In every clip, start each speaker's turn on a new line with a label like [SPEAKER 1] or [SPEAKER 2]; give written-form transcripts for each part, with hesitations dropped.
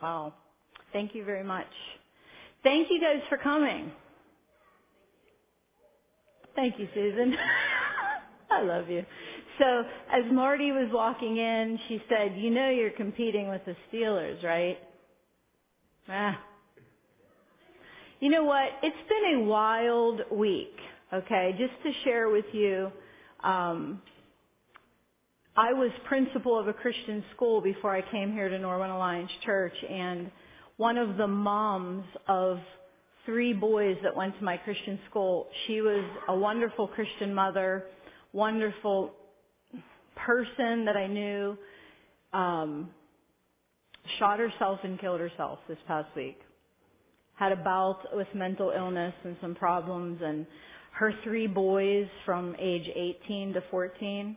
[SPEAKER 1] Wow. Thank you very much. Thank you guys for coming. Thank you, Susan. I love you. So as Marty was walking in, she said, you know you're competing with the Steelers, right? You know what? It's been a wild week, okay? Just to share with you, I was principal of a Christian school before I came here to Norwin Alliance Church, and one of the moms of 3 boys that went to my Christian school, she was a wonderful Christian mother, wonderful person that I knew, shot herself and killed herself this past week. Had a bout with mental illness and some problems, and her 3 boys from age 18 to 14,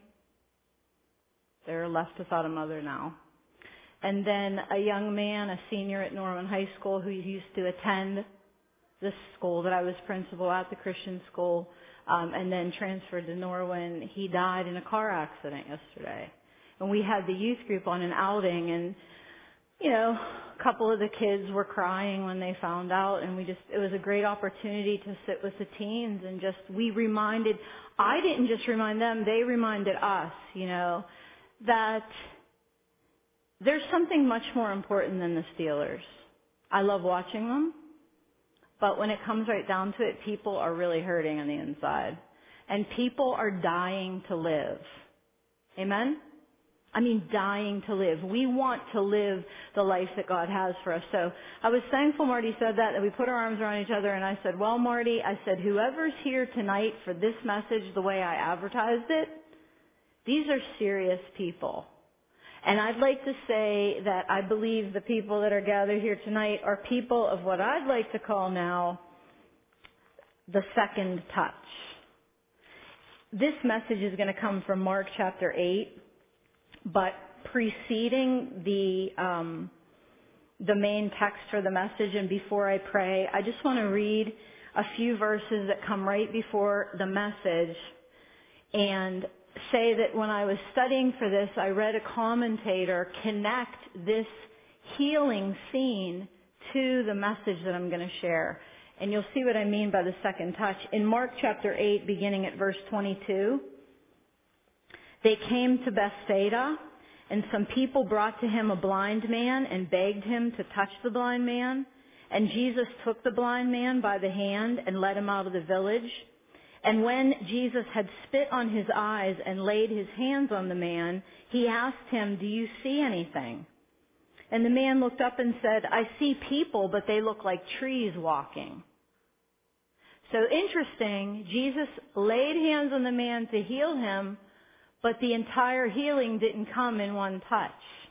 [SPEAKER 1] they're left without a mother now. And then a young man, a senior at Norman High School who used to attend this school that I was principal at, the Christian school, and then transferred to Norwin. He died in a car accident yesterday. And we had the youth group on an outing, and, you know, a couple of the kids were crying when they found out, and it was a great opportunity to sit with the teens and I didn't just remind them, they reminded us, you know, that there's something much more important than the Steelers. I love watching them, but when it comes right down to it, people are really hurting on the inside. And people are dying to live. Amen? I mean, dying to live. We want to live the life that God has for us. So I was thankful Marty said that we put our arms around each other, and I said, well, Marty, I said, whoever's here tonight for this message the way I advertised it, these are serious people. And I'd like to say that I believe the people that are gathered here tonight are people of what I'd like to call now the second touch. This message is going to come from Mark chapter 8, but preceding the main text for the message, and before I pray, I just want to read a few verses that come right before the message and say that when I was studying for this, I read a commentator connect this healing scene to the message that I'm going to share. And you'll see what I mean by the second touch. In Mark chapter 8, beginning at verse 22, they came to Bethsaida, and some people brought to him a blind man and begged him to touch the blind man. And Jesus took the blind man by the hand and led him out of the village. And when Jesus had spit on his eyes and laid his hands on the man, he asked him, do you see anything? And the man looked up and said, I see people, but they look like trees walking. So interesting, Jesus laid hands on the man to heal him, but the entire healing didn't come in one touch.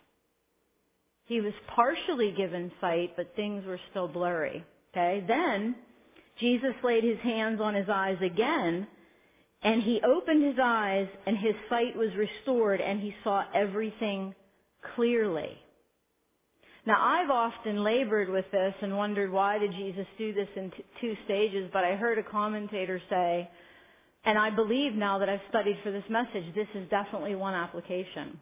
[SPEAKER 1] He was partially given sight, but things were still blurry. Okay, then Jesus laid his hands on his eyes again, and he opened his eyes, and his sight was restored, and he saw everything clearly. Now, I've often labored with this and wondered, why did Jesus do this in 2 stages? But I heard a commentator say, and I believe now that I've studied for this message, this is definitely one application.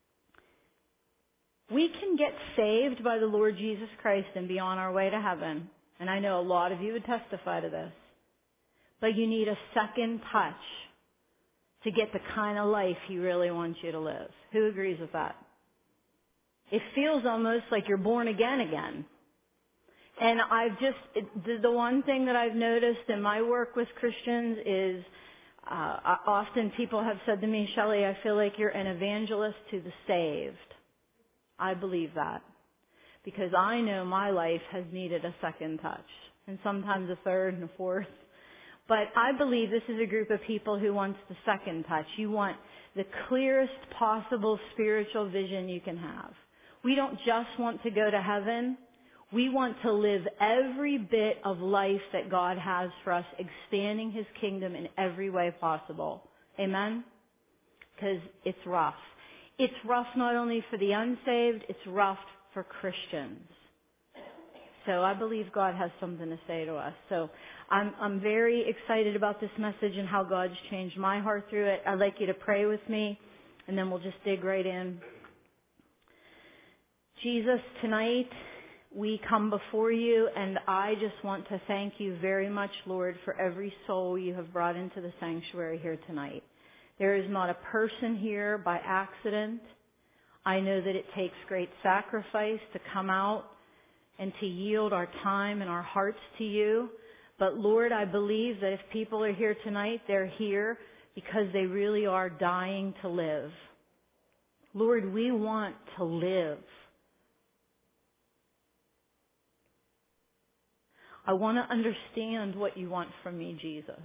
[SPEAKER 1] We can get saved by the Lord Jesus Christ and be on our way to heaven. And I know a lot of you would testify to this. But you need a second touch to get the kind of life He really wants you to live. Who agrees with that? It feels almost like you're born again. And the one thing that I've noticed in my work with Christians is often people have said to me, Shelley, I feel like you're an evangelist to the saved. I believe that. Because I know my life has needed a second touch, and sometimes a third and a fourth. But I believe this is a group of people who wants the second touch. You want the clearest possible spiritual vision you can have. We don't just want to go to heaven. We want to live every bit of life that God has for us, expanding His kingdom in every way possible. Amen? Because it's rough. It's rough not only for the unsaved, it's rough for Christians. So I believe God has something to say to us. So I'm very excited about this message and how God's changed my heart through it. I'd like you to pray with me, and then we'll just dig right in. Jesus, tonight we come before you, and I just want to thank you very much, Lord, for every soul you have brought into the sanctuary here tonight. There is not a person here by accident. I know that it takes great sacrifice to come out and to yield our time and our hearts to you. But Lord, I believe that if people are here tonight, they're here because they really are dying to live. Lord, we want to live. I want to understand what you want from me, Jesus.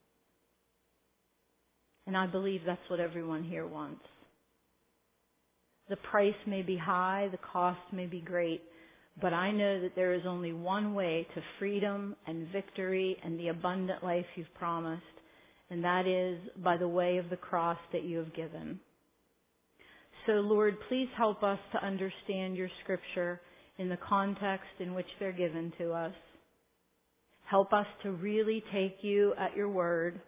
[SPEAKER 1] And I believe that's what everyone here wants. The price may be high, the cost may be great, but I know that there is only one way to freedom and victory and the abundant life you've promised, and that is by the way of the cross that you have given. So Lord, please help us to understand your scripture in the context in which they're given to us. Help us to really take you at your word.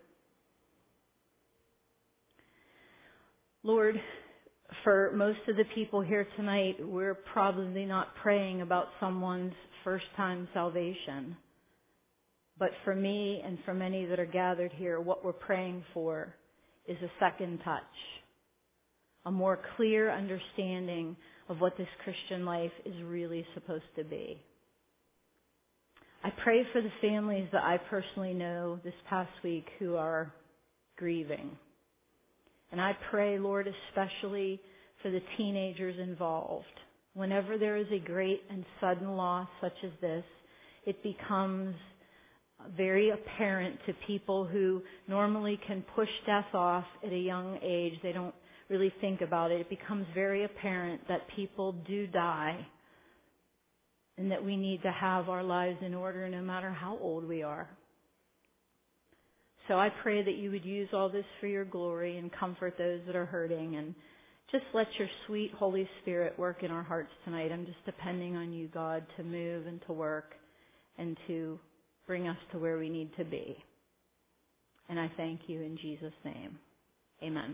[SPEAKER 1] Lord, for most of the people here tonight, we're probably not praying about someone's first-time salvation. But for me and for many that are gathered here, what we're praying for is a second touch, a more clear understanding of what this Christian life is really supposed to be. I pray for the families that I personally know this past week who are grieving. And I pray, Lord, especially for the teenagers involved. Whenever there is a great and sudden loss such as this, it becomes very apparent to people who normally can push death off at a young age. They don't really think about it. It becomes very apparent that people do die and that we need to have our lives in order no matter how old we are. So I pray that you would use all this for your glory and comfort those that are hurting, and just let your sweet Holy Spirit work in our hearts tonight. I'm just depending on you, God, to move and to work and to bring us to where we need to be. And I thank you in Jesus' name. Amen.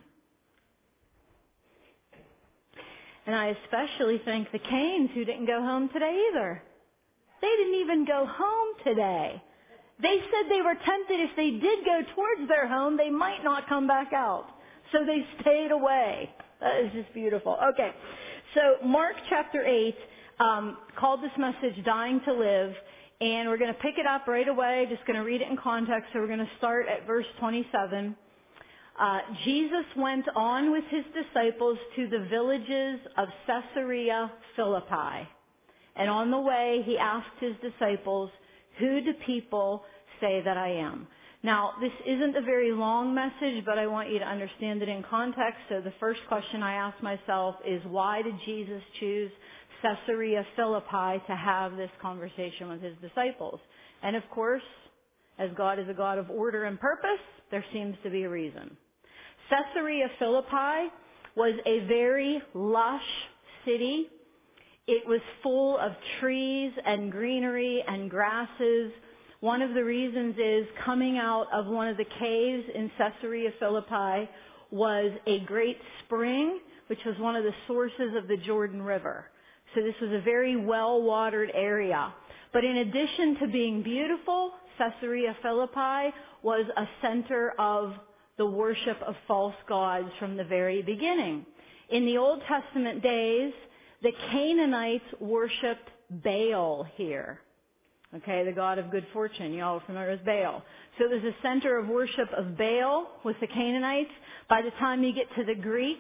[SPEAKER 1] And I especially thank the Canes who didn't go home today either. They didn't even go home today. They said they were tempted if they did go towards their home, they might not come back out. So they stayed away. That is just beautiful. Okay, so Mark chapter 8 called this message Dying to Live, and we're going to pick it up right away, just going to read it in context. So we're going to start at verse 27. Jesus went on with his disciples to the villages of Caesarea Philippi. And on the way, he asked his disciples, "Who do people say that I am?" Now, this isn't a very long message, but I want you to understand it in context. So the first question I ask myself is, why did Jesus choose Caesarea Philippi to have this conversation with his disciples? And of course, as God is a God of order and purpose, there seems to be a reason. Caesarea Philippi was a very lush city. It was full of trees and greenery and grasses. One of the reasons is coming out of one of the caves in Caesarea Philippi was a great spring, which was one of the sources of the Jordan River. So this was a very well-watered area. But in addition to being beautiful, Caesarea Philippi was a center of the worship of false gods from the very beginning. In the Old Testament days, the Canaanites worshipped Baal here. Okay, the god of good fortune. You all are familiar with Baal. So there's a center of worship of Baal with the Canaanites. By the time you get to the Greeks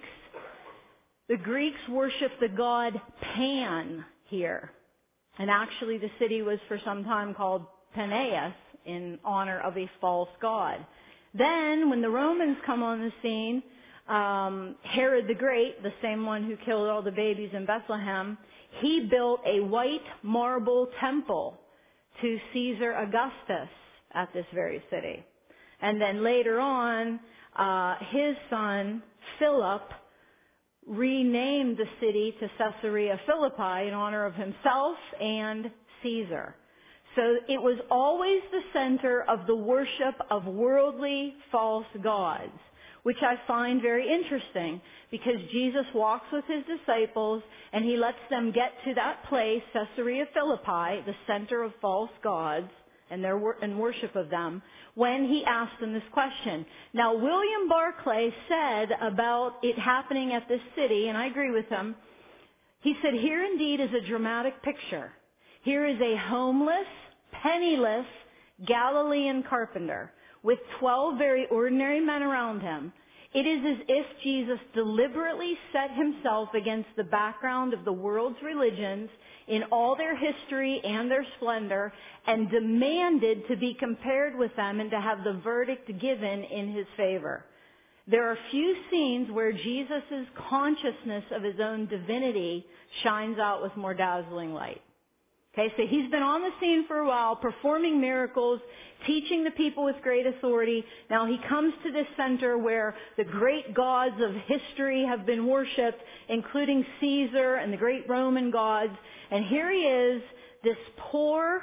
[SPEAKER 1] worshiped the god Pan here. And actually the city was for some time called Peneus in honor of a false god. Then when the Romans come on the scene, Herod the Great, the same one who killed all the babies in Bethlehem, he built a white marble temple to Caesar Augustus at this very city. And then later on, his son, Philip, renamed the city to Caesarea Philippi in honor of himself and Caesar. So it was always the center of the worship of worldly false gods, which I find very interesting because Jesus walks with his disciples and he lets them get to that place, Caesarea Philippi, the center of false gods and and worship of them, when he asked them this question. Now, William Barclay said about it happening at this city, and I agree with him, he said, here indeed is a dramatic picture. Here is a homeless, penniless Galilean carpenter with 12 very ordinary men around him. It is as if Jesus deliberately set himself against the background of the world's religions in all their history and their splendor and demanded to be compared with them and to have the verdict given in his favor. There are few scenes where Jesus' consciousness of his own divinity shines out with more dazzling light. Okay, so he's been on the scene for a while, performing miracles, teaching the people with great authority. Now he comes to this center where the great gods of history have been worshipped, including Caesar and the great Roman gods. And here he is, this poor,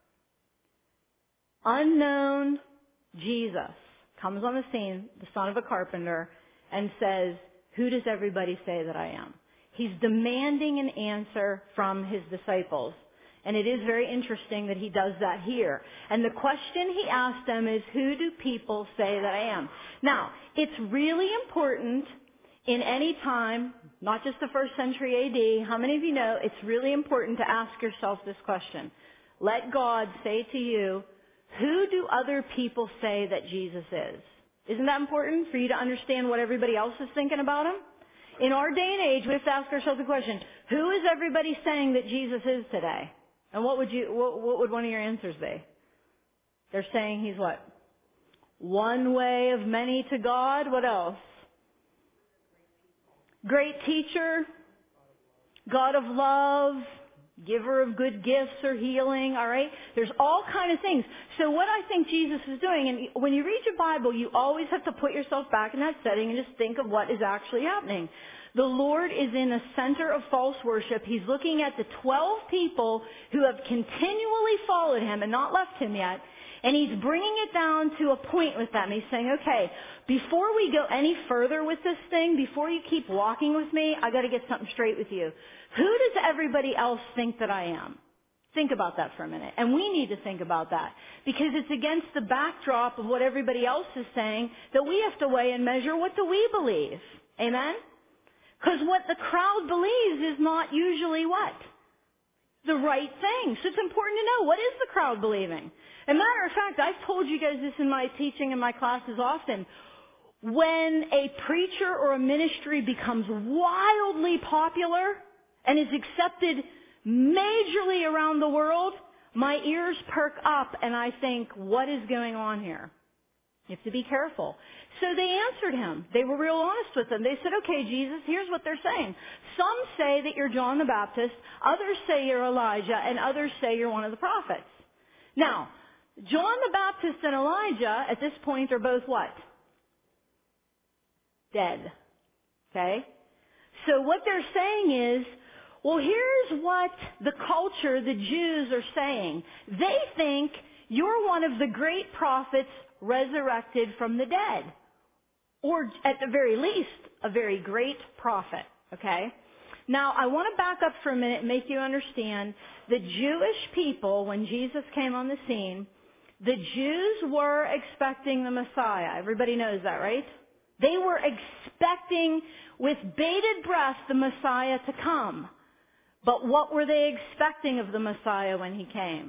[SPEAKER 1] unknown Jesus comes on the scene, the son of a carpenter, and says, who does everybody say that I am? He's demanding an answer from his disciples. And it is very interesting that he does that here. And the question he asked them is, who do people say that I am? Now, it's really important in any time, not just the first century AD, how many of you know it's really important to ask yourself this question? Let God say to you, who do other people say that Jesus is? Isn't that important for you to understand what everybody else is thinking about him? In our day and age, we have to ask ourselves the question, who is everybody saying that Jesus is today? And what would one of your answers be? They're saying he's what? One way of many to God. What else? Great teacher, God of love, giver of good gifts or healing, all right? There's all kind of things. So what I think Jesus is doing, and when you read your Bible, you always have to put yourself back in that setting and just think of what is actually happening. The Lord is in the center of false worship. He's looking at the 12 people who have continually followed him and not left him yet. And he's bringing it down to a point with them. He's saying, okay, before we go any further with this thing, before you keep walking with me, I got to get something straight with you. Who does everybody else think that I am? Think about that for a minute. And we need to think about that. Because it's against the backdrop of what everybody else is saying that we have to weigh and measure, what do we believe? Amen? Because what the crowd believes is not usually what? The right thing. So it's important to know, what is the crowd believing? As a matter of fact, I've told you guys this in my teaching in my classes often. When a preacher or a ministry becomes wildly popular and is accepted majorly around the world, my ears perk up and I think, what is going on here? You have to be careful. So they answered him. They were real honest with him. They said, okay, Jesus, here's what they're saying. Some say that you're John the Baptist, others say you're Elijah, and others say you're one of the prophets. Now, John the Baptist and Elijah at this point are both what? Dead. Okay? So what they're saying is, well, here's what the culture, the Jews are saying. They think you're one of the great prophets resurrected from the dead. Or at the very least, a very great prophet. Okay? Now, I want to back up for a minute and make you understand the Jewish people, when Jesus came on the scene, the Jews were expecting the Messiah. Everybody knows that, right? They were expecting with bated breath the Messiah to come. But what were they expecting of the Messiah when he came?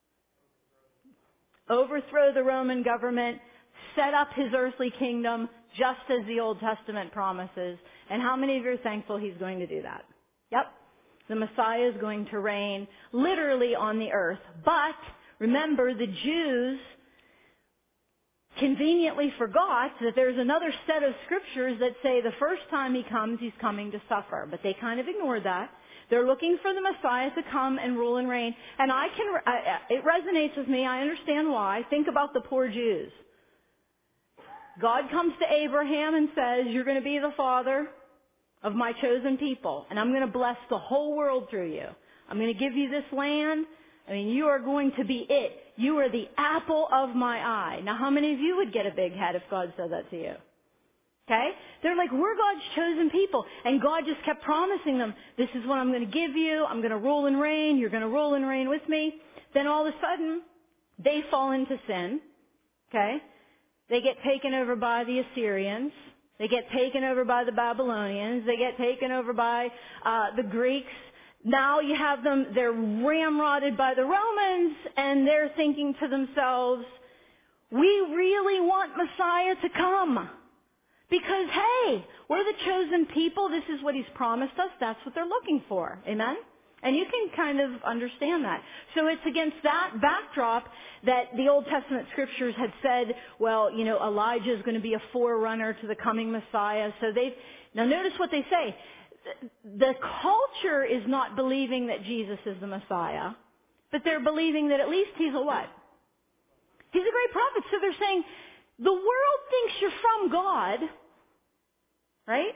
[SPEAKER 1] Overthrow the Roman government, set up his earthly kingdom, just as the Old Testament promises. And how many of you are thankful he's going to do that? Yep. The Messiah is going to reign literally on the earth. But remember, the Jews conveniently forgot that there's another set of scriptures that say the first time he comes, he's coming to suffer. But they kind of ignored that. They're looking for the Messiah to come and rule and reign. And it resonates with me. I understand why. Think about the poor Jews. God comes to Abraham and says, you're going to be the father of my chosen people. And I'm going to bless the whole world through you. I'm going to give you this land. I mean, you are going to be it. You are the apple of my eye. Now, how many of you would get a big head if God said that to you? Okay? They're like, we're God's chosen people. And God just kept promising them, this is what I'm going to give you. I'm going to rule and reign. You're going to rule and reign with me. Then all of a sudden, they fall into sin. Okay? They get taken over by the Assyrians. They get taken over by the Babylonians. They get taken over by the Greeks. Now you have them, they're ramrodded by the Romans, and they're thinking to themselves, we really want Messiah to come. Because, hey, we're the chosen people. This is what He's promised us. That's what they're looking for. Amen? And you can kind of understand that. So it's against that backdrop that the Old Testament scriptures had said, well, you know, Elijah is going to be a forerunner to the coming Messiah. So now notice what they say. The culture is not believing that Jesus is the Messiah, but they're believing that at least He's a what? He's a great prophet. So they're saying, the world thinks you're from God, right?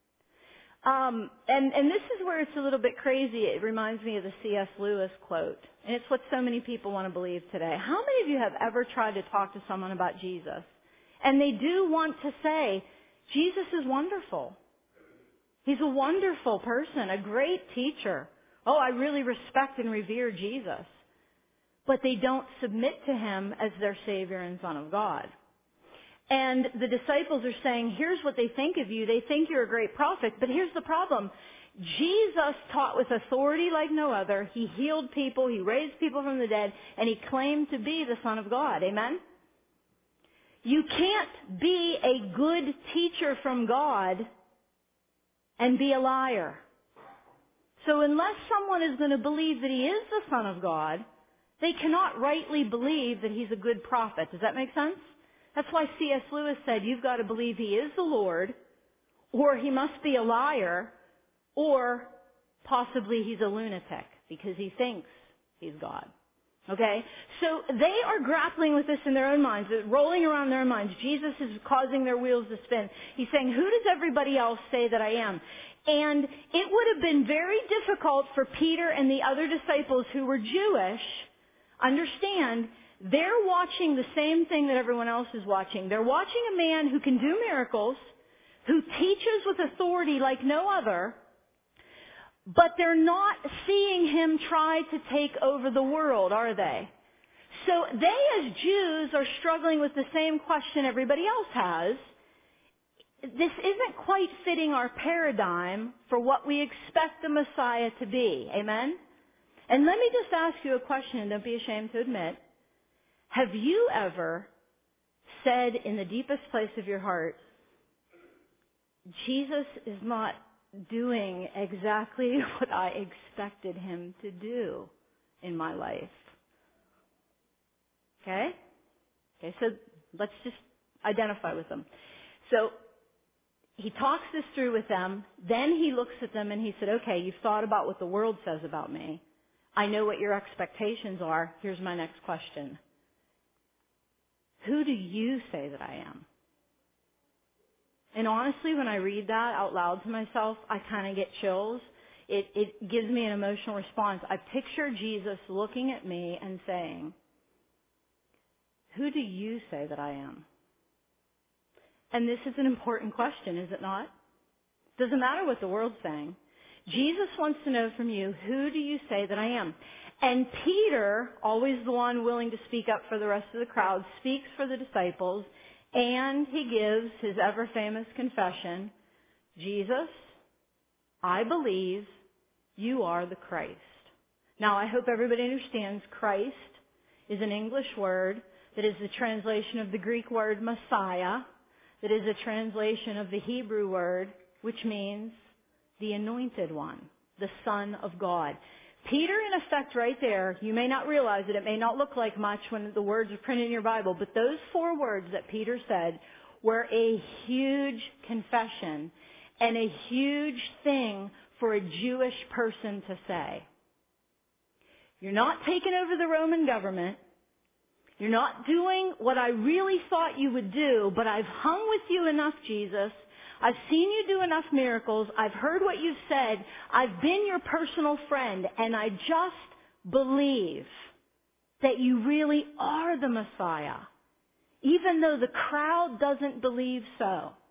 [SPEAKER 1] And this is where it's a little bit crazy. It reminds me of the C.S. Lewis quote. And it's what so many people want to believe today. How many of you have ever tried to talk to someone about Jesus? And they do want to say, Jesus is wonderful. He's a wonderful person, a great teacher. Oh, I really respect and revere Jesus. But they don't submit to Him as their Savior and Son of God. And the disciples are saying, here's what they think of you. They think you're a great prophet, but here's the problem. Jesus taught with authority like no other. He healed people. He raised people from the dead. And He claimed to be the Son of God. Amen? You can't be a good teacher from God and be a liar. So unless someone is going to believe that He is the Son of God, they cannot rightly believe that He's a good prophet. Does that make sense? That's why C.S. Lewis said you've got to believe He is the Lord, or He must be a liar, or possibly He's a lunatic because he thinks He's God. Okay? So they are grappling with this in their own minds, rolling around their own minds. Jesus is causing their wheels to spin. He's saying, who does everybody else say that I am? And it would have been very difficult for Peter and the other disciples who were Jewish, understand, they're watching the same thing that everyone else is watching. They're watching a man who can do miracles, who teaches with authority like no other, but they're not seeing Him try to take over the world, are they? So they as Jews are struggling with the same question everybody else has. This isn't quite fitting our paradigm for what we expect the Messiah to be. Amen? And let me just ask you a question, and don't be ashamed to admit. Have you ever said in the deepest place of your heart, Jesus is not doing exactly what I expected Him to do in my life? Okay? Okay, so let's just identify with them. So He talks this through with them. Then He looks at them and He said, okay, you've thought about what the world says about me. I know what your expectations are. Here's my next question. Who do you say that I am? And honestly, when I read that out loud to myself, I kind of get chills. It gives me an emotional response. I picture Jesus looking at me and saying, who do you say that I am? And this is an important question, is it not? Doesn't matter what the world's saying. Jesus wants to know from you, who do you say that I am? And Peter, always the one willing to speak up for the rest of the crowd, speaks for the disciples, and he gives his ever-famous confession, Jesus, I believe you are the Christ. Now, I hope everybody understands Christ is an English word that is the translation of the Greek word Messiah, that is a translation of the Hebrew word, which means the anointed one, the Son of God. Peter, in effect, right there, you may not realize it, it may not look like much when the words are printed in your Bible, but those 4 words that Peter said were a huge confession and a huge thing for a Jewish person to say. You're not taking over the Roman government. You're not doing what I really thought you would do, but I've hung with you enough, Jesus. I've seen you do enough miracles. I've heard what you've said. I've been your personal friend, and I just believe that you really are the Messiah, even though the crowd doesn't believe so.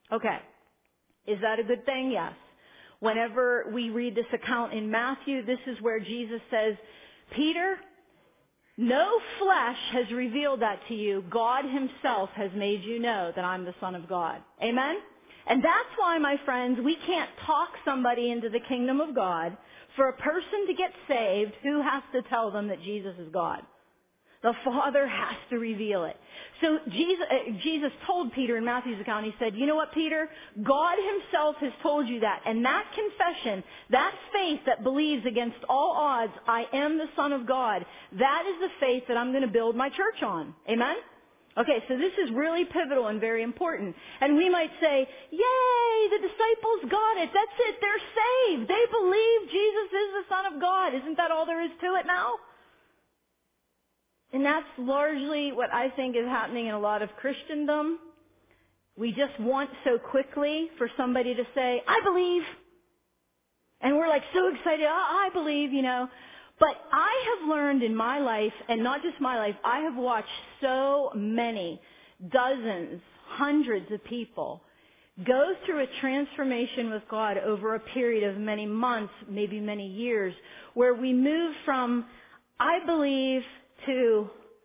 [SPEAKER 1] Okay. Is that a good thing? Yes. Whenever we read this account in Matthew, this is where Jesus says, Peter, no flesh has revealed that to you. God himself has made you know that I'm the Son of God. Amen? And that's why, my friends, we can't talk somebody into the kingdom of God. For a person to get saved, who has to tell them that Jesus is God? The Father has to reveal it. So Jesus told Peter in Matthew's account, he said, you know what, Peter? God himself has told you that. And that confession, that faith that believes against all odds, I am the Son of God, that is the faith that I'm going to build my church on. Amen? Okay, so this is really pivotal and very important. And we might say, yay, the disciples got it. That's it. They're saved. They believe Jesus is the Son of God. Isn't that all there is to it now? And that's largely what I think is happening in a lot of Christendom. We just want so quickly for somebody to say, I believe. And we're like so excited, I believe, you know. But I have learned in my life, and not just my life, I have watched so many, dozens, hundreds of people go through a transformation with God over a period of many months, maybe many years, where we move from, I believe, to,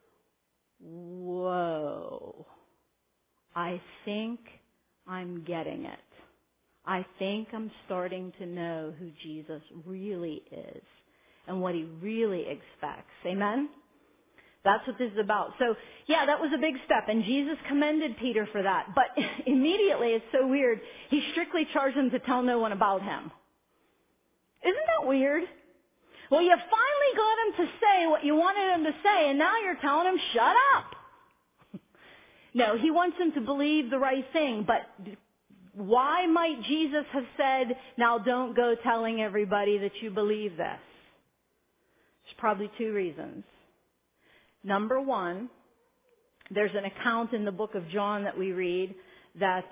[SPEAKER 1] whoa, I think I'm getting it. I think I'm starting to know who Jesus really is and what he really expects. Amen? That's what this is about. So, yeah, that was a big step, and Jesus commended Peter for that. But immediately, it's so weird, he strictly charged him to tell no one about him. Isn't that weird? Well, you finally got him to say what you wanted him to say, and now you're telling him, shut up. No, he wants him to believe the right thing, but why might Jesus have said, now don't go telling everybody that you believe this? There's probably two reasons. Number one, there's an account in the book of John that we read that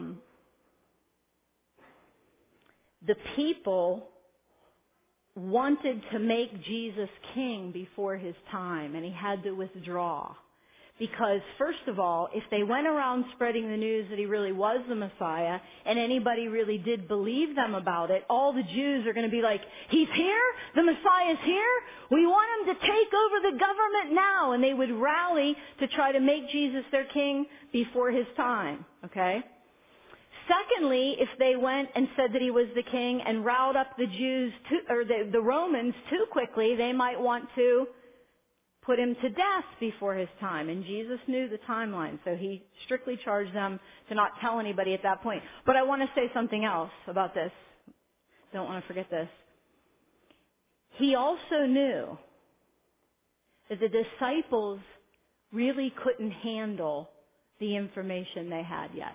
[SPEAKER 1] the people wanted to make Jesus king before his time, and he had to withdraw. Because, first of all, if they went around spreading the news that he really was the Messiah, and anybody really did believe them about it, all the Jews are going to be like, he's here? The Messiah's here? We want him to take over the government now. And they would rally to try to make Jesus their king before his time. Okay? Secondly, if they went and said that he was the king and riled up the Jews, or the Romans too quickly, they might want to put him to death before his time. And Jesus knew the timeline, so he strictly charged them to not tell anybody at that point. But I want to say something else about this. Don't want to forget this. He also knew that the disciples really couldn't handle the information they had yet.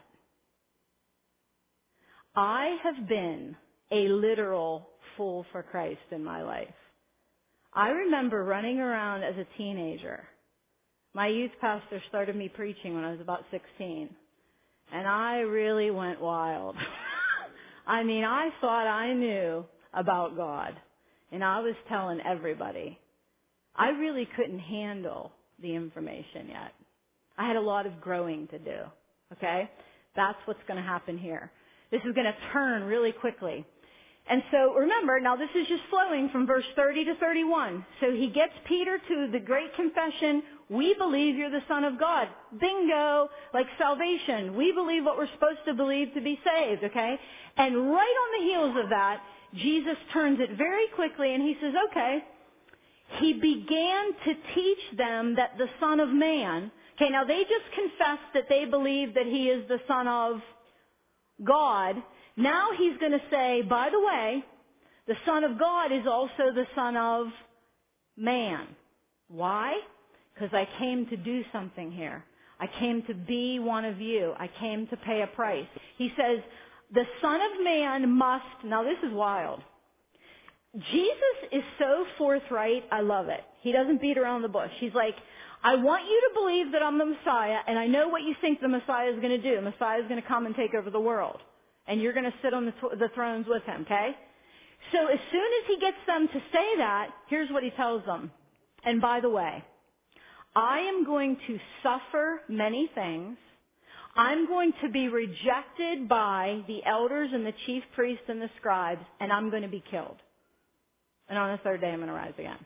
[SPEAKER 1] I have been a literal fool for Christ in my life. I remember running around as a teenager. My youth pastor started me preaching when I was about 16. And I really went wild. I mean, I thought I knew about God. And I was telling everybody. I really couldn't handle the information yet. I had a lot of growing to do. Okay? That's what's going to happen here. This is going to turn really quickly. And so remember, now this is just flowing from verse 30 to 31. So he gets Peter to the great confession, we believe you're the Son of God. Bingo, like salvation. We believe what we're supposed to believe to be saved, okay? And right on the heels of that, Jesus turns it very quickly and he says, okay, he began to teach them that the Son of Man, okay, now they just confessed that they believe that he is the Son of God. Now he's going to say, by the way, the Son of God is also the Son of Man. Why? Because I came to do something here. I came to be one of you. I came to pay a price. He says, the Son of Man must, now this is wild. Jesus is so forthright, I love it. He doesn't beat around the bush. He's like, I want you to believe that I'm the Messiah, and I know what you think the Messiah is going to do. The Messiah is going to come and take over the world. And you're going to sit on the thrones with him, okay? So as soon as he gets them to say that, here's what he tells them. And by the way, I am going to suffer many things. I'm going to be rejected by the elders and the chief priests and the scribes, and I'm going to be killed. And on the third day, I'm going to rise again.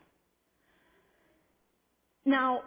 [SPEAKER 1] Now,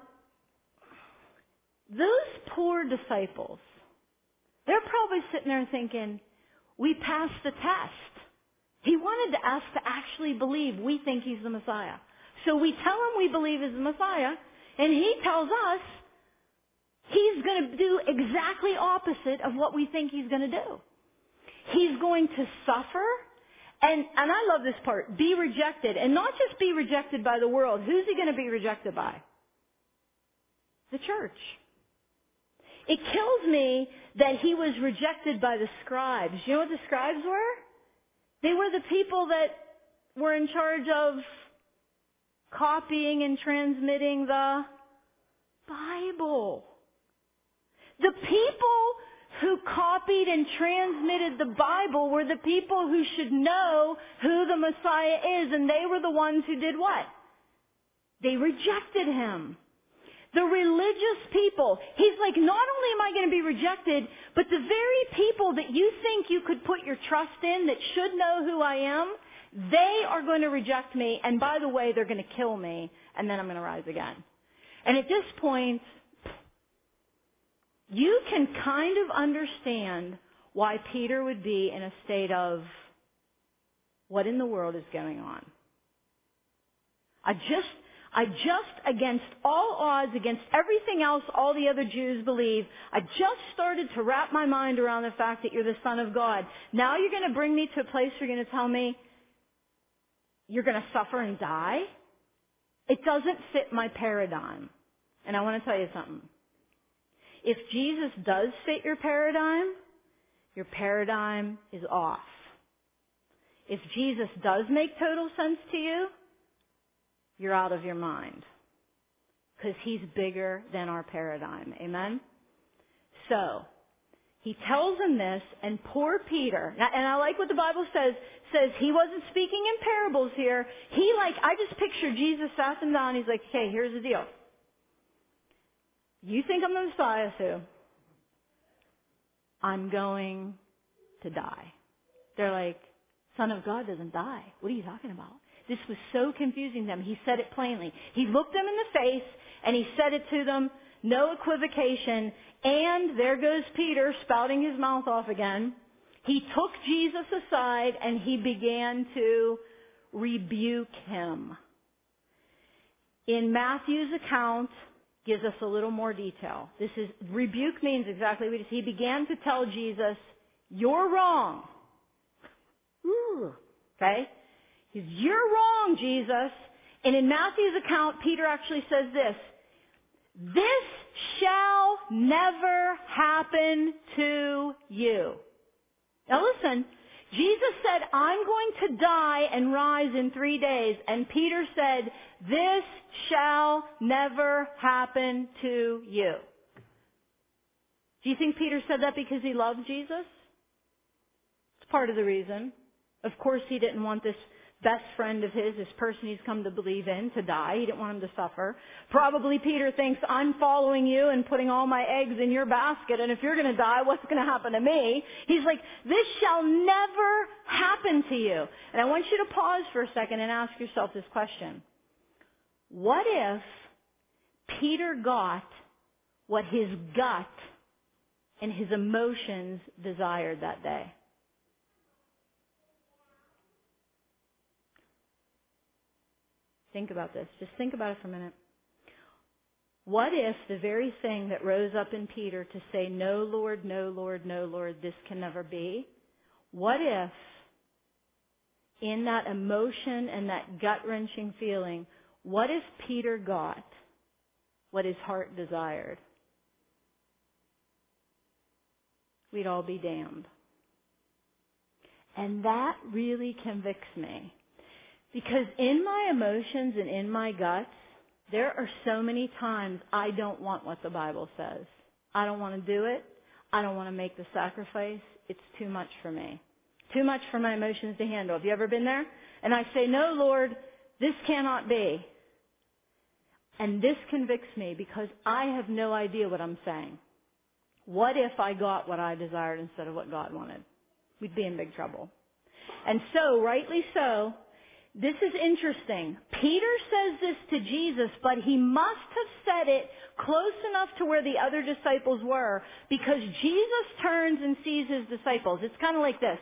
[SPEAKER 1] those poor disciples, they're probably sitting there thinking, we passed the test. He wanted us to actually believe we think he's the Messiah. So we tell him we believe he's the Messiah, and he tells us he's going to do exactly opposite of what we think he's going to do. He's going to suffer, and I love this part, be rejected. And not just be rejected by the world. Who's he going to be rejected by? The church. It kills me that he was rejected by the scribes. You know what the scribes were? They were the people that were in charge of copying and transmitting the Bible. The people who copied and transmitted the Bible were the people who should know who the Messiah is, and they were the ones who did what? They rejected him. The religious people, he's like, not only am I going to be rejected, but the very people that you think you could put your trust in that should know who I am, they are going to reject me, and by the way, they're going to kill me, and then I'm going to rise again. And at this point, you can kind of understand why Peter would be in a state of, what in the world is going on? I just, against all odds, against everything else all the other Jews believe, I just started to wrap my mind around the fact that you're the Son of God. Now you're going to bring me to a place where you're going to tell me you're going to suffer and die? It doesn't fit my paradigm. And I want to tell you something. If Jesus does fit your paradigm is off. If Jesus does make total sense to you, you're out of your mind. Because he's bigger than our paradigm. Amen? So, he tells him this, and poor Peter, and I like what the Bible says he wasn't speaking in parables here. I just picture Jesus sat him down, he's like, okay, here's the deal. You think I'm the Messiah, so I'm going to die. They're like, Son of God doesn't die. What are you talking about? This was so confusing to them. He said it plainly. He looked them in the face and he said it to them, no equivocation. And there goes Peter spouting his mouth off again. He took Jesus aside and he began to rebuke him. In Matthew's account, gives us a little more detail. Rebuke means exactly what it is. He began to tell Jesus, you're wrong. Ooh, okay? You're wrong, Jesus. And in Matthew's account, Peter actually says this shall never happen to you. Now listen, Jesus said, I'm going to die and rise in 3 days. And Peter said, this shall never happen to you. Do you think Peter said that because he loved Jesus? It's part of the reason. Of course he didn't want this best friend of his, this person he's come to believe in, to die. He didn't want him to suffer. Probably Peter thinks, I'm following you and putting all my eggs in your basket, and if you're going to die, what's going to happen to me? He's like, this shall never happen to you. And I want you to pause for a second and ask yourself this question. What if Peter got what his gut and his emotions desired that day? Think about this. Just think about it for a minute. What if the very thing that rose up in Peter to say, no, Lord, no, Lord, no, Lord, this can never be? What if in that emotion and that gut-wrenching feeling, what if Peter got what his heart desired? We'd all be damned. And that really convicts me. Because in my emotions and in my guts, there are so many times I don't want what the Bible says. I don't want to do it. I don't want to make the sacrifice. It's too much for me. Too much for my emotions to handle. Have you ever been there? And I say, no, Lord, this cannot be. And this convicts me because I have no idea what I'm saying. What if I got what I desired instead of what God wanted? We'd be in big trouble. And so, rightly so, this is interesting. Peter says this to Jesus, but he must have said it close enough to where the other disciples were, because Jesus turns and sees his disciples. It's kind of like this.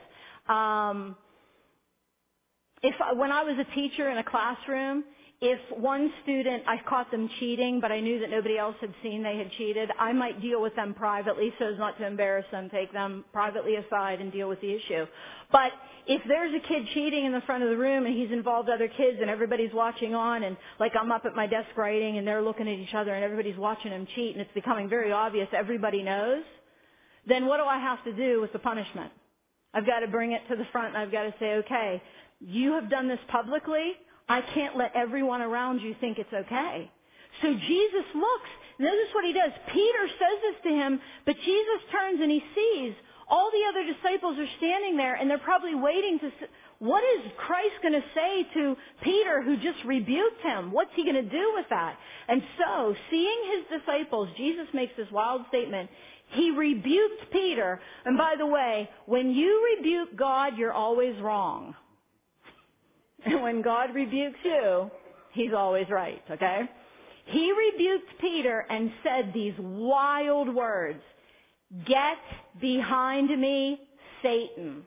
[SPEAKER 1] When I was a teacher in a classroom, if one student, I caught them cheating, but I knew that nobody else had seen they had cheated, I might deal with them privately so as not to embarrass them, take them privately aside and deal with the issue. But if there's a kid cheating in the front of the room and he's involved other kids and everybody's watching on, and like I'm up at my desk writing and they're looking at each other and everybody's watching him cheat and it's becoming very obvious, everybody knows, then what do I have to do with the punishment? I've got to bring it to the front and I've got to say, okay, you have done this publicly. I can't let everyone around you think it's okay. So Jesus looks. Notice what he does. Peter says this to him, but Jesus turns and he sees all the other disciples are standing there and they're probably waiting to see, what is Christ going to say to Peter who just rebuked him? What's he going to do with that? And so, seeing his disciples, Jesus makes this wild statement. He rebuked Peter. And by the way, when you rebuke God, you're always wrong. And when God rebukes you, he's always right, okay? He rebuked Peter and said these wild words, "Get behind me, Satan."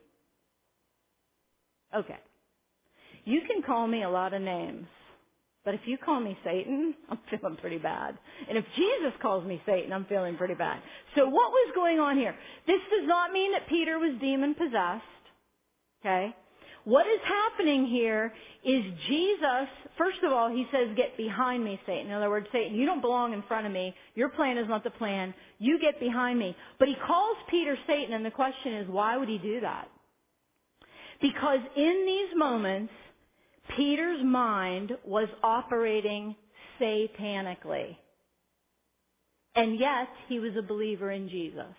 [SPEAKER 1] Okay. You can call me a lot of names, but if you call me Satan, I'm feeling pretty bad. And if Jesus calls me Satan, I'm feeling pretty bad. So what was going on here? This does not mean that Peter was demon-possessed, okay? What is happening here is Jesus, first of all, he says, "Get behind me, Satan." In other words, Satan, you don't belong in front of me. Your plan is not the plan. You get behind me. But he calls Peter Satan, and the question is, why would he do that? Because in these moments, Peter's mind was operating satanically. And yet, he was a believer in Jesus.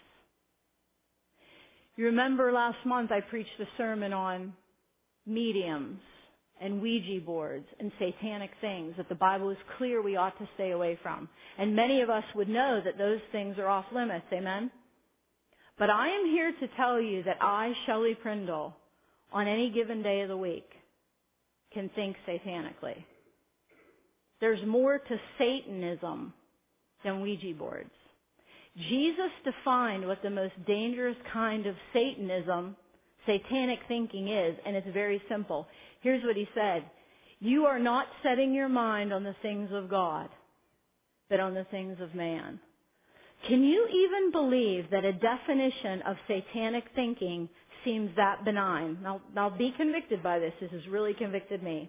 [SPEAKER 1] You remember last month I preached a sermon on mediums and Ouija boards and satanic things that the Bible is clear we ought to stay away from. And many of us would know that those things are off limits, amen? But I am here to tell you that I, Shelley Prindle, on any given day of the week, can think satanically. There's more to Satanism than Ouija boards. Jesus defined what the most dangerous kind of Satanism, satanic thinking is, and it's very simple. Here's what he said. You are not setting your mind on the things of God, but on the things of man. Can you even believe that a definition of satanic thinking seems that benign? Now be convicted by this. This has really convicted me.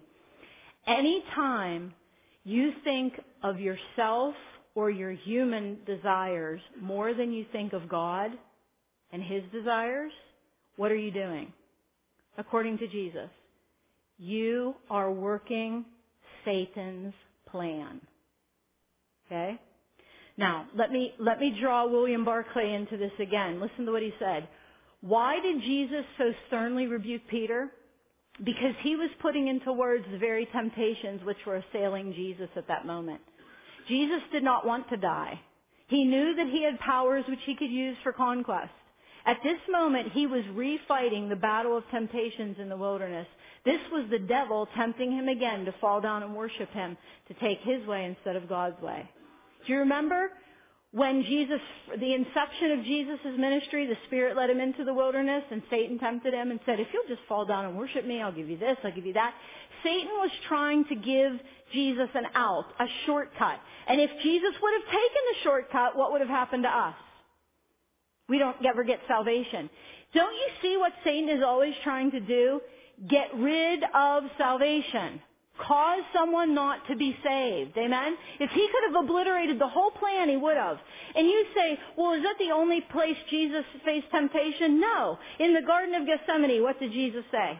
[SPEAKER 1] Anytime you think of yourself or your human desires more than you think of God and his desires, what are you doing? According to Jesus, you are working Satan's plan. Okay? Now, let me draw William Barclay into this again. Listen to what he said. Why did Jesus so sternly rebuke Peter? Because he was putting into words the very temptations which were assailing Jesus at that moment. Jesus did not want to die. He knew that he had powers which he could use for conquest. At this moment, he was refighting the battle of temptations in the wilderness. This was the devil tempting him again to fall down and worship him, to take his way instead of God's way. Do you remember when the inception of Jesus' ministry, the Spirit led him into the wilderness and Satan tempted him and said, if you'll just fall down and worship me, I'll give you this, I'll give you that. Satan was trying to give Jesus an out, a shortcut. And if Jesus would have taken the shortcut, what would have happened to us? We don't ever get salvation. Don't you see what Satan is always trying to do? Get rid of salvation. Cause someone not to be saved. Amen? If he could have obliterated the whole plan, he would have. And you say, well, is that the only place Jesus faced temptation? No. In the Garden of Gethsemane, what did Jesus say?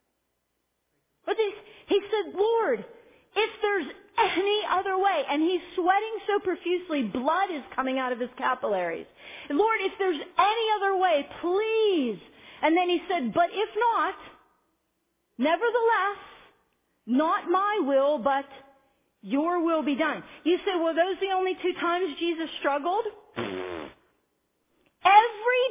[SPEAKER 1] He said, Lord, if there's any other way, and he's sweating so profusely, blood is coming out of his capillaries. Lord, if there's any other way, please. And then he said, but if not, nevertheless, not my will, but your will be done. You say, well, those the only two times Jesus struggled?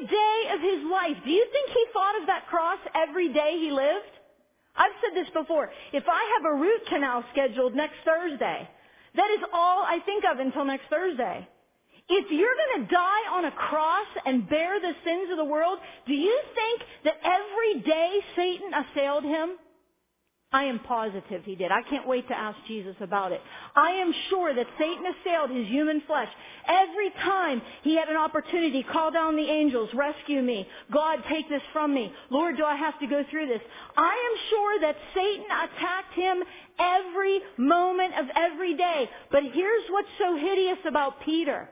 [SPEAKER 1] day of his life. Do you think he thought of that cross every day he lived? I've said this before. If I have a root canal scheduled next Thursday, that is all I think of until next Thursday. If you're going to die on a cross and bear the sins of the world, do you think that every day Satan assailed him? I am positive he did. I can't wait to ask Jesus about it. I am sure that Satan assailed his human flesh. Every time he had an opportunity, call down the angels, rescue me. God, take this from me. Lord, do I have to go through this? I am sure that Satan attacked him every moment of every day. But here's what's so hideous about Peter.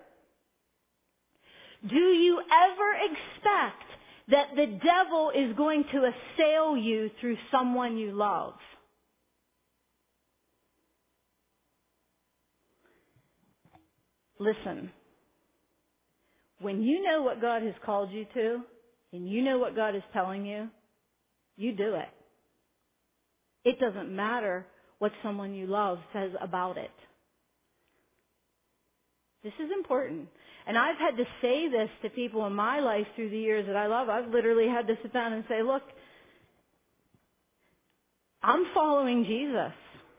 [SPEAKER 1] Do you ever expect that the devil is going to assail you through someone you love? Listen, when you know what God has called you to, and you know what God is telling you, you do it. It doesn't matter what someone you love says about it. This is important. And I've had to say this to people in my life through the years that I love. I've literally had to sit down and say, look, I'm following Jesus.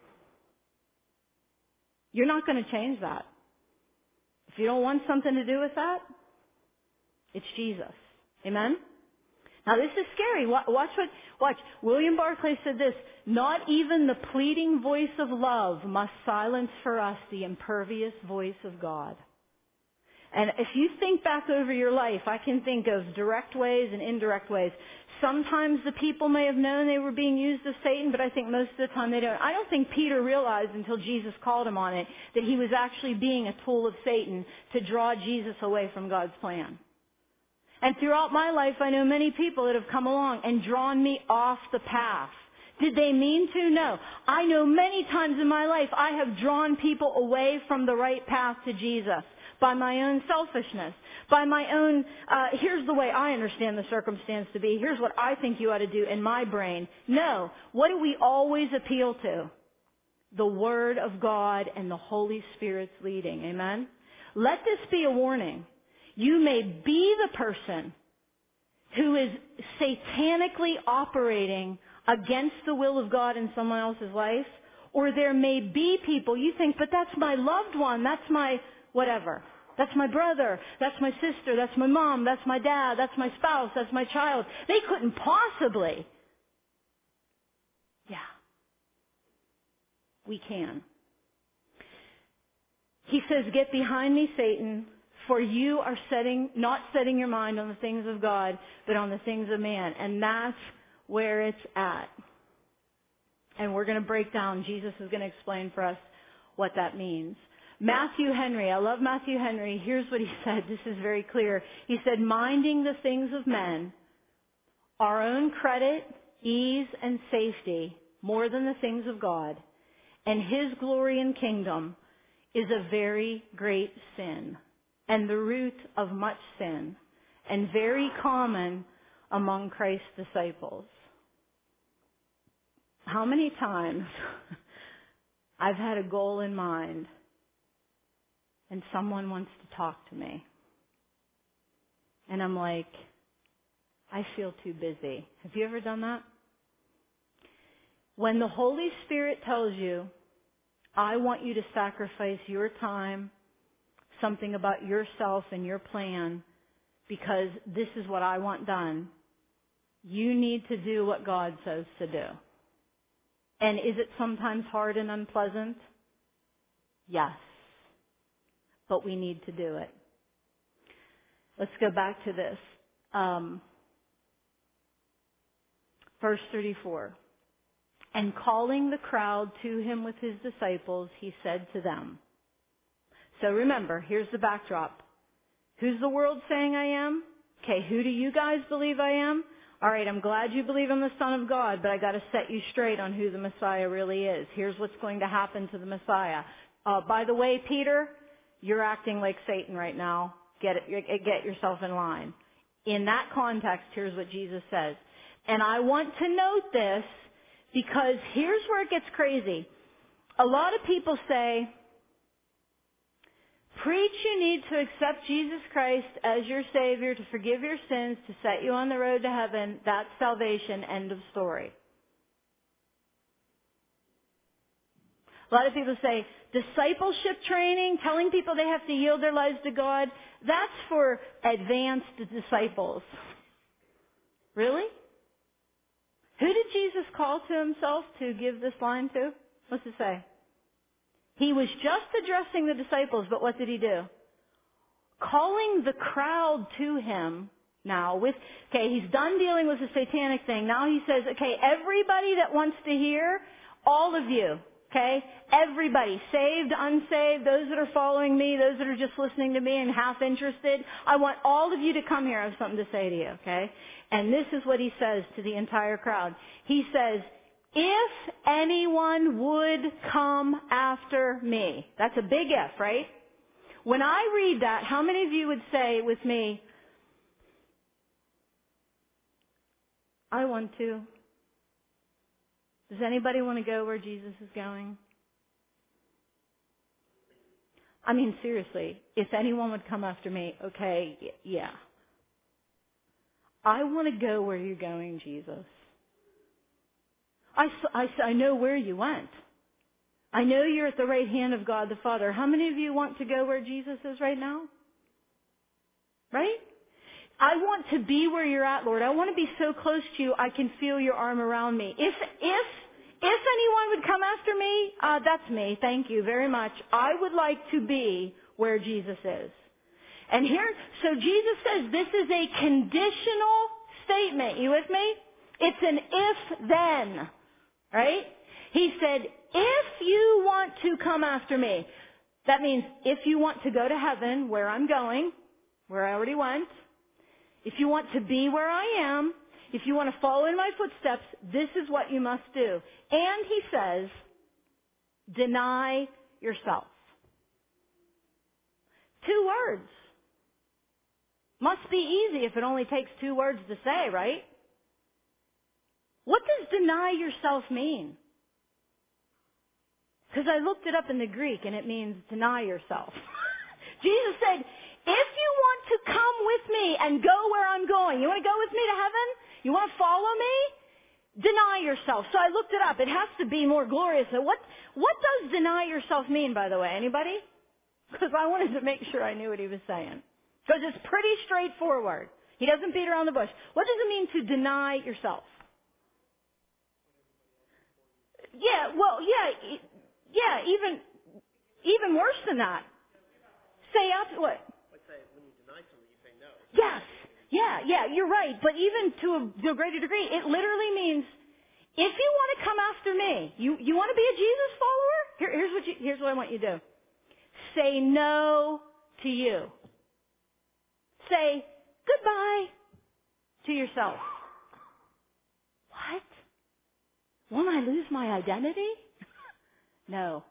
[SPEAKER 1] You're not going to change that. If you don't want something to do with that, it's Jesus. Amen? Now this is scary. Watch. William Barclay said this, not even the pleading voice of love must silence for us the impervious voice of God. And if you think back over your life, I can think of direct ways and indirect ways. Sometimes the people may have known they were being used of Satan, but I think most of the time they don't. I don't think Peter realized until Jesus called him on it that he was actually being a tool of Satan to draw Jesus away from God's plan. And throughout my life, I know many people that have come along and drawn me off the path. Did they mean to? No. I know many times in my life I have drawn people away from the right path to Jesus by my own selfishness, by my own, here's the way I understand the circumstance to be, here's what I think you ought to do in my brain. No. What do we always appeal to? The Word of God and the Holy Spirit's leading. Amen? Let this be a warning. You may be the person who is satanically operating against the will of God in someone else's life, or there may be people you think, but that's my loved one, that's my whatever. That's my brother, that's my sister, that's my mom, that's my dad, that's my spouse, that's my child. They couldn't possibly. Yeah. We can. He says, get behind me, Satan, for you are not setting your mind on the things of God, but on the things of man. And that's where it's at. And we're going to break down. Jesus is going to explain for us what that means. Matthew Henry, I love Matthew Henry. Here's what he said. This is very clear. He said, minding the things of men, our own credit, ease, and safety, more than the things of God, and His glory and kingdom is a very great sin, and the root of much sin, and very common among Christ's disciples. How many times I've had a goal in mind and someone wants to talk to me. And I'm like, I feel too busy. Have you ever done that? When the Holy Spirit tells you, I want you to sacrifice your time, something about yourself and your plan, because this is what I want done, you need to do what God says to do. And is it sometimes hard and unpleasant? Yes. But we need to do it. Let's go back to this. Verse 34. And calling the crowd to him with his disciples, he said to them. So remember, here's the backdrop. Who's the world saying I am? Okay, who do you guys believe I am? All right, I'm glad you believe I'm the Son of God, but I got to set you straight on who the Messiah really is. Here's what's going to happen to the Messiah. By the way, Peter, you're acting like Satan right now. Get yourself in line. In that context, here's what Jesus says. And I want to note this because here's where it gets crazy. A lot of people say, Preach you need to accept Jesus Christ as your Savior, to forgive your sins, to set you on the road to heaven. That's salvation. End of story. A lot of people say discipleship training, telling people they have to yield their lives to God, that's for advanced disciples. Really? Who did Jesus call to himself to give this line to? What's it say? He was just addressing the disciples, but what did he do? Calling the crowd to him now he's done dealing with the satanic thing. Now he says, okay, everybody that wants to hear, all of you, okay? Everybody, saved, unsaved, those that are following me, those that are just listening to me and half interested, I want all of you to come here. I have something to say to you, okay? And this is what he says to the entire crowd. He says, if anyone would come after me. That's a big if, right? When I read that, how many of you would say with me, I want to? Does anybody want to go where Jesus is going? I mean, seriously, if anyone would come after me, okay, yeah. I want to go where you're going, Jesus. I know where you went. I know you're at the right hand of God the Father. How many of you want to go where Jesus is right now? Right? I want to be where you're at, Lord. I want to be so close to you I can feel your arm around me. If anyone would come after me, that's me. Thank you very much. I would like to be where Jesus is. And so Jesus says this is a conditional statement. You with me? It's an if-then. Right? He said, if you want to come after me, that means if you want to go to heaven, where I'm going, where I already went, if you want to be where I am, if you want to follow in my footsteps, this is what you must do. And he says, deny yourself. 2 words. Must be easy if it only takes 2 words to say, right? What does deny yourself mean? Because I looked it up in the Greek and it means deny yourself. Jesus said, if you want to come with me and go where I'm going, you want to go with me to heaven? You want to follow me? Deny yourself. So I looked it up. It has to be more glorious. So what does deny yourself mean, by the way? Anybody? Because I wanted to make sure I knew what he was saying. Because it's pretty straightforward. He doesn't beat around the bush. What does it mean to deny yourself? Even worse than that. Say out what?
[SPEAKER 2] Let's say when you deny something, you say no.
[SPEAKER 1] Yes. Yeah, you're right. But even to a greater degree, it literally means if you want to come after me, you want to be a Jesus follower? Here's what I want you to do. Say no to you. Say goodbye to yourself. What? Won't I lose my identity? No.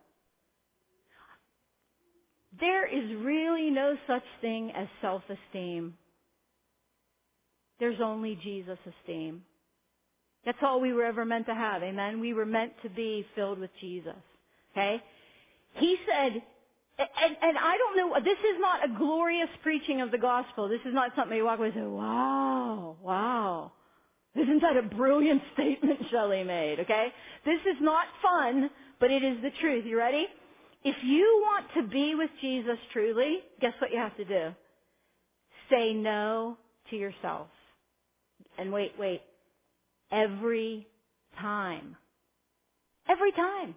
[SPEAKER 1] There is really no such thing as self-esteem. There's only Jesus' esteem. That's all we were ever meant to have. Amen? We were meant to be filled with Jesus. Okay? He said, and I don't know, this is not a glorious preaching of the gospel. This is not something you walk away and say, wow. Isn't that a brilliant statement Shelley made? Okay? This is not fun, but it is the truth. You ready? If you want to be with Jesus truly, guess what you have to do? Say no to yourself. And wait. Every time. Every time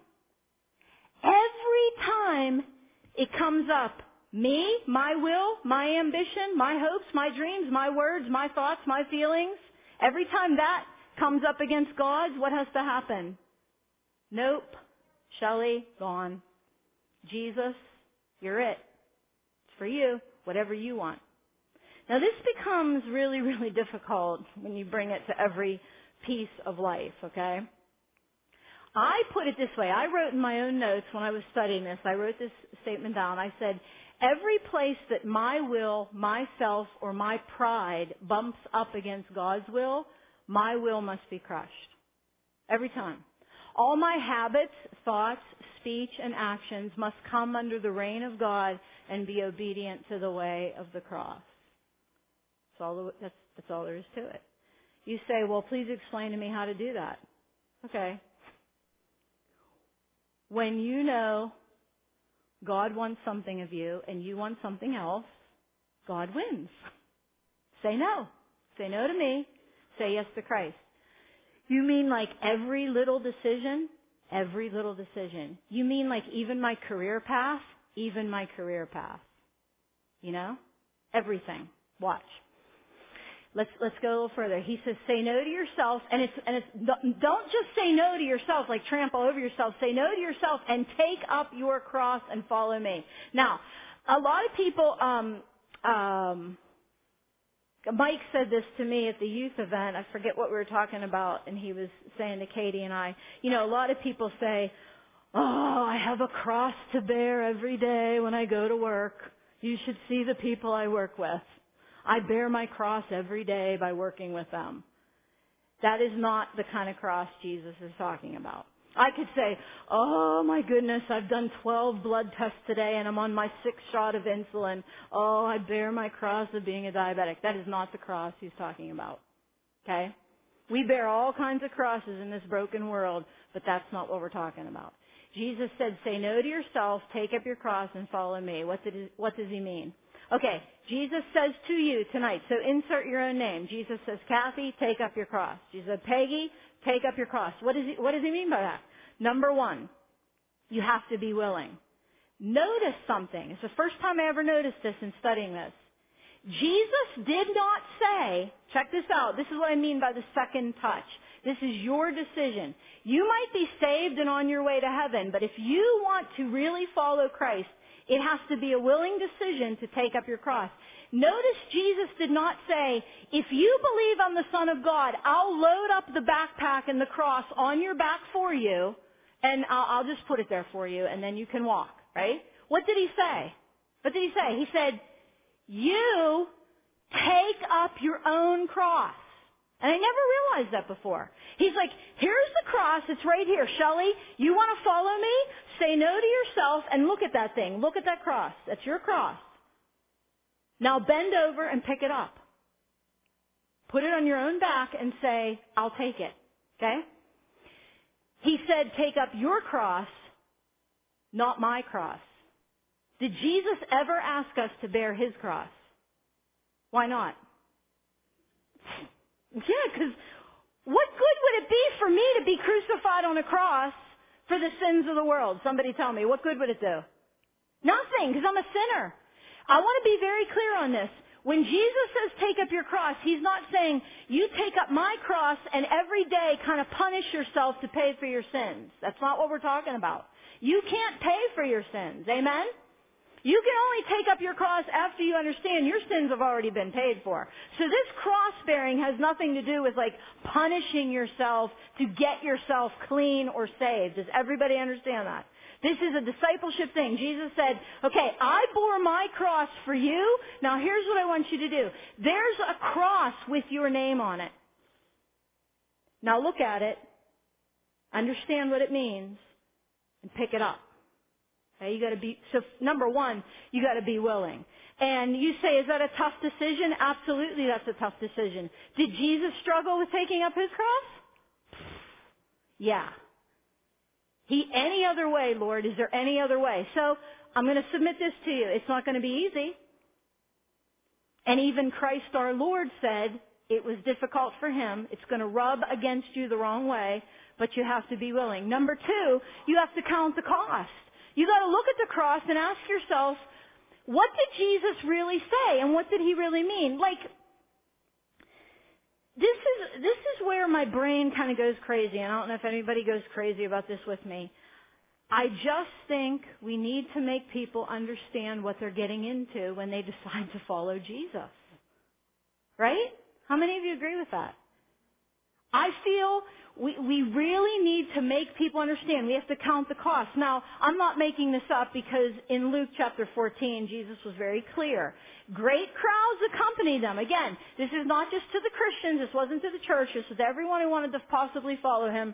[SPEAKER 1] it comes up, me, my will, my ambition, my hopes, my dreams, my words, my thoughts, my feelings, every time that comes up against God's, what has to happen? Nope. Shelley, gone. Jesus, you're it. It's for you. Whatever you want. Now this becomes really, really difficult when you bring it to every piece of life, okay? I put it this way. I wrote in my own notes when I was studying this, I wrote this statement down. I said, every place that my will, myself, or my pride bumps up against God's will, my will must be crushed. Every time. All my habits, thoughts, speech, and actions must come under the reign of God and be obedient to the way of the cross. That's all there is to it. You say, well, please explain to me how to do that. Okay. When you know God wants something of you and you want something else, God wins. Say no. Say no to me. Say yes to Christ. You mean like every little decision? Every little decision. You mean like even my career path? Even my career path. You know? Everything. Watch. Let's go a little further. He says, say no to yourself, and don't just say no to yourself, like trample over yourself. Say no to yourself and take up your cross and follow me. Now, a lot of people, Mike said this to me at the youth event. I forget what we were talking about, and he was saying to Katie and I, you know, a lot of people say, oh, I have a cross to bear every day when I go to work. You should see the people I work with. I bear my cross every day by working with them. That is not the kind of cross Jesus is talking about. I could say, oh my goodness, I've done 12 blood tests today and I'm on my 6th shot of insulin. Oh, I bear my cross of being a diabetic. That is not the cross he's talking about. Okay? We bear all kinds of crosses in this broken world, but that's not what we're talking about. Jesus said, say no to yourself, take up your cross and follow me. What does he mean? Okay, Jesus says to you tonight, so insert your own name. Jesus says, Kathy, take up your cross. Jesus said, Peggy, take up your cross. What does he mean by that? Number one, you have to be willing. Notice something. It's the first time I ever noticed this in studying this. Jesus did not say, check this out, this is what I mean by the second touch. This is your decision. You might be saved and on your way to heaven, but if you want to really follow Christ, it has to be a willing decision to take up your cross. Notice Jesus did not say, if you believe I'm the Son of God, I'll load up the backpack and the cross on your back for you, and I'll just put it there for you, and then you can walk, right? What did he say? What did he say? He said, you take up your own cross. And I never realized that before. He's like, here's the cross. It's right here. Shelley, you want to follow me? Say no to yourself and look at that thing. Look at that cross. That's your cross. Now bend over and pick it up. Put it on your own back and say, I'll take it. Okay? He said, take up your cross, not my cross. Did Jesus ever ask us to bear his cross? Why not? Yeah, because what good would it be for me to be crucified on a cross for the sins of the world? Somebody tell me, what good would it do? Nothing, because I'm a sinner. I want to be very clear on this. When Jesus says take up your cross, he's not saying you take up my cross and every day kind of punish yourself to pay for your sins. That's not what we're talking about. You can't pay for your sins. Amen? You can only take up your cross after you understand your sins have already been paid for. So this cross bearing has nothing to do with like punishing yourself to get yourself clean or saved. Does everybody understand that? This is a discipleship thing. Jesus said, okay, I bore my cross for you. Now here's what I want you to do. There's a cross with your name on it. Now look at it, understand what it means, and pick it up. Okay, you got to be, so number one, you got to be willing. And you say, is that a tough decision? Absolutely, that's a tough decision. Did Jesus struggle with taking up his cross? Yeah. Any other way, Lord? Is there any other way? So I'm going to submit this to you. It's not going to be easy. And even Christ our Lord said it was difficult for him. It's going to rub against you the wrong way, but you have to be willing. Number two, you have to count the cost. You got to look at the cross and ask yourself, what did Jesus really say and what did he really mean? Like, this is where my brain kind of goes crazy, and I don't know if anybody goes crazy about this with me. I just think we need to make people understand what they're getting into when they decide to follow Jesus. Right? How many of you agree with that? I feel we really need to make people understand. We have to count the cost. Now, I'm not making this up because in Luke chapter 14, Jesus was very clear. Great crowds accompanied them. Again, this is not just to the Christians. This wasn't to the church. This was everyone who wanted to possibly follow him.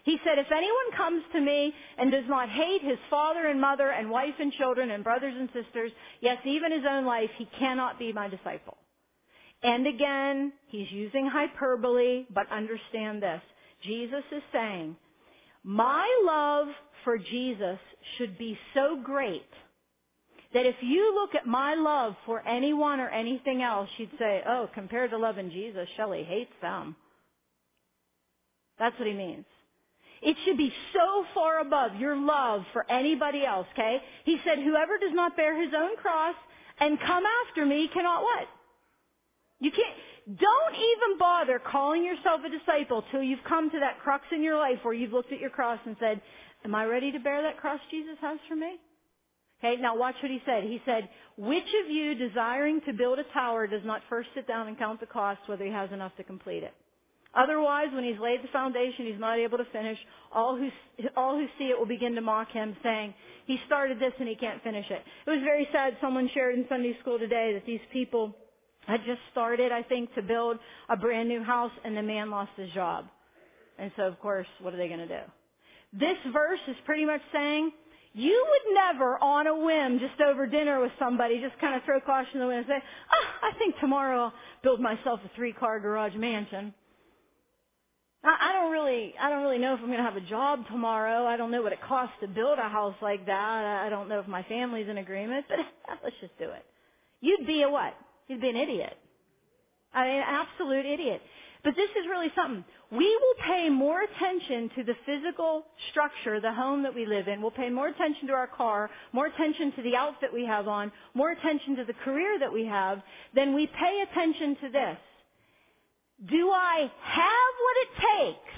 [SPEAKER 1] He said, if anyone comes to me and does not hate his father and mother and wife and children and brothers and sisters, yes, even his own life, he cannot be my disciple. And again, he's using hyperbole, but understand this. Jesus is saying, my love for Jesus should be so great that if you look at my love for anyone or anything else, you'd say, oh, compared to loving Jesus, Shelley hates them. That's what he means. It should be so far above your love for anybody else, okay? He said, whoever does not bear his own cross and come after me cannot what? You can't, don't even bother calling yourself a disciple till you've come to that crux in your life where you've looked at your cross and said, am I ready to bear that cross Jesus has for me? Okay, now watch what he said. He said, which of you desiring to build a tower does not first sit down and count the cost whether he has enough to complete it? Otherwise, when he's laid the foundation, he's not able to finish. All who see it will begin to mock him, saying, he started this and he can't finish it. It was very sad. Someone shared in Sunday school today that these people had just started, I think, to build a brand new house, and the man lost his job. And so, of course, what are they going to do? This verse is pretty much saying, you would never, on a whim, just over dinner with somebody, just kind of throw caution to the wind and say, I think tomorrow I'll build myself a 3-car garage mansion. I don't really know if I'm going to have a job tomorrow. I don't know what it costs to build a house like that. I don't know if my family's in agreement, but let's just do it. You'd be a what? You'd be an idiot. I mean, an absolute idiot. But this is really something. We will pay more attention to the physical structure, the home that we live in. We'll pay more attention to our car, more attention to the outfit we have on, more attention to the career that we have than we pay attention to this. Do I have what it takes?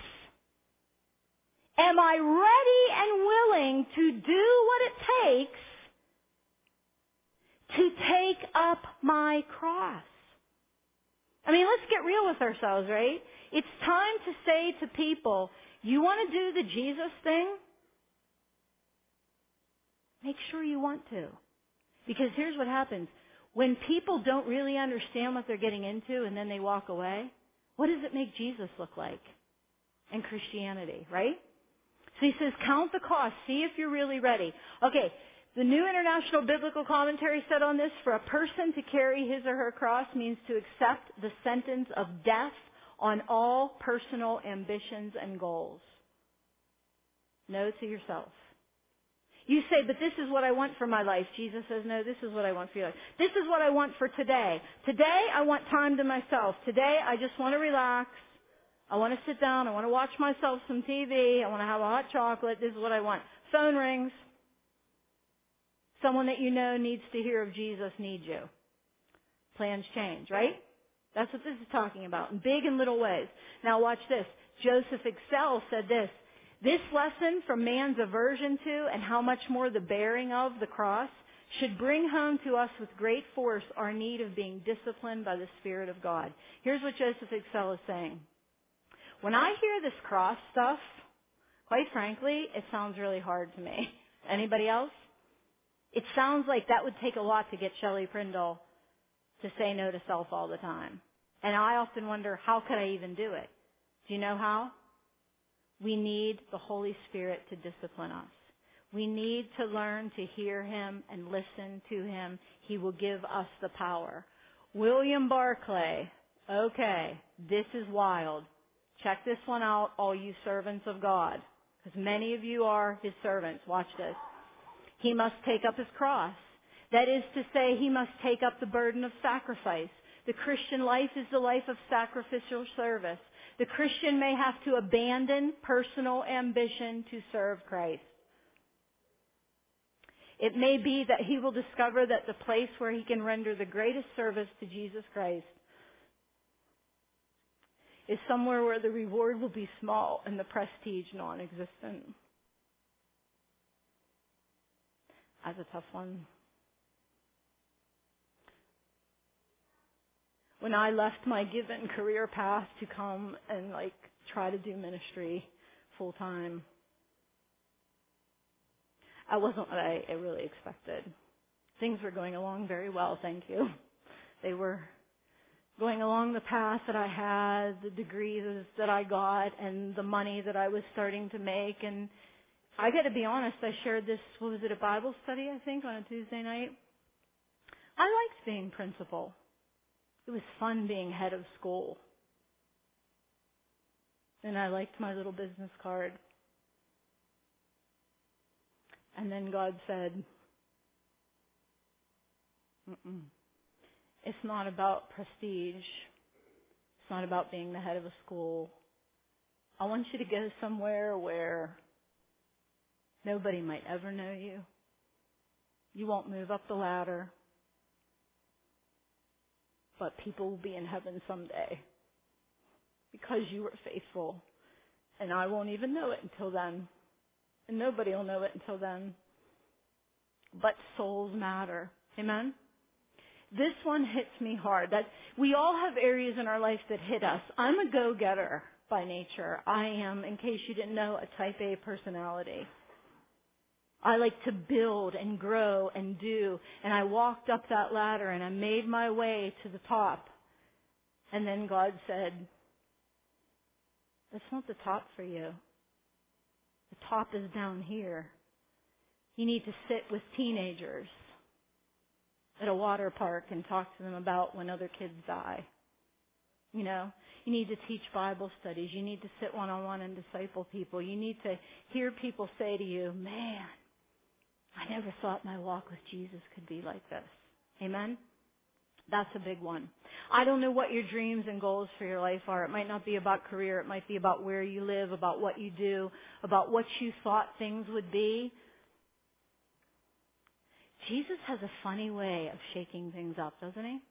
[SPEAKER 1] Am I ready and willing to do what it takes to take up my cross? I mean, let's get real with ourselves, right? It's time to say to people, you want to do the Jesus thing? Make sure you want to. Because here's what happens. When people don't really understand what they're getting into and then they walk away, what does it make Jesus look like in Christianity, right? So he says, count the cost. See if you're really ready. Okay, the New International Biblical Commentary said on this, for a person to carry his or her cross means to accept the sentence of death on all personal ambitions and goals. Know to yourself. You say, but this is what I want for my life. Jesus says, no, this is what I want for your life. This is what I want for today. Today, I want time to myself. Today, I just want to relax. I want to sit down. I want to watch myself some TV. I want to have a hot chocolate. This is what I want. Phone rings. Someone that you know needs to hear of Jesus needs you. Plans change, right? That's what this is talking about, in big and little ways. Now watch this. Joseph Excel said this. This lesson from man's aversion to and how much more the bearing of the cross should bring home to us with great force our need of being disciplined by the Spirit of God. Here's what Joseph Excel is saying. When I hear this cross stuff, quite frankly, it sounds really hard to me. Anybody else? It sounds like that would take a lot to get Shelley Prindle to say no to self all the time. And I often wonder, how could I even do it? Do you know how? We need the Holy Spirit to discipline us. We need to learn to hear Him and listen to Him. He will give us the power. William Barclay. Okay, this is wild. Check this one out, all you servants of God. Because many of you are His servants. Watch this. He must take up His cross. That is to say, He must take up the burden of sacrifice. The Christian life is the life of sacrificial service. The Christian may have to abandon personal ambition to serve Christ. It may be that he will discover that the place where he can render the greatest service to Jesus Christ is somewhere where the reward will be small and the prestige non-existent. That's a tough one. When I left my given career path to come and try to do ministry full time, I wasn't what I really expected. Things were going along very well, thank you. They were going along the path that I had, the degrees that I got, and the money that I was starting to make. And I got to be honest, I shared this, what was it, a Bible study, I think, on a Tuesday night? I liked being principal. It was fun being head of school. And I liked my little business card. And then God said, it's not about prestige. It's not about being the head of a school. I want you to go somewhere where nobody might ever know you. You won't move up the ladder. But people will be in heaven someday because you were faithful. And I won't even know it until then. And nobody will know it until then. But souls matter. Amen? This one hits me hard. That we all have areas in our life that hit us. I'm a go-getter by nature. I am, in case you didn't know, a type A personality. I like to build and grow and do. And I walked up that ladder and I made my way to the top. And then God said, that's not the top for you. The top is down here. You need to sit with teenagers at a water park and talk to them about when other kids die. You know, you need to teach Bible studies. You need to sit one-on-one and disciple people. You need to hear people say to you, man, I never thought my walk with Jesus could be like this. Amen? That's a big one. I don't know what your dreams and goals for your life are. It might not be about career. It might be about where you live, about what you do, about what you thought things would be. Jesus has a funny way of shaking things up, doesn't he?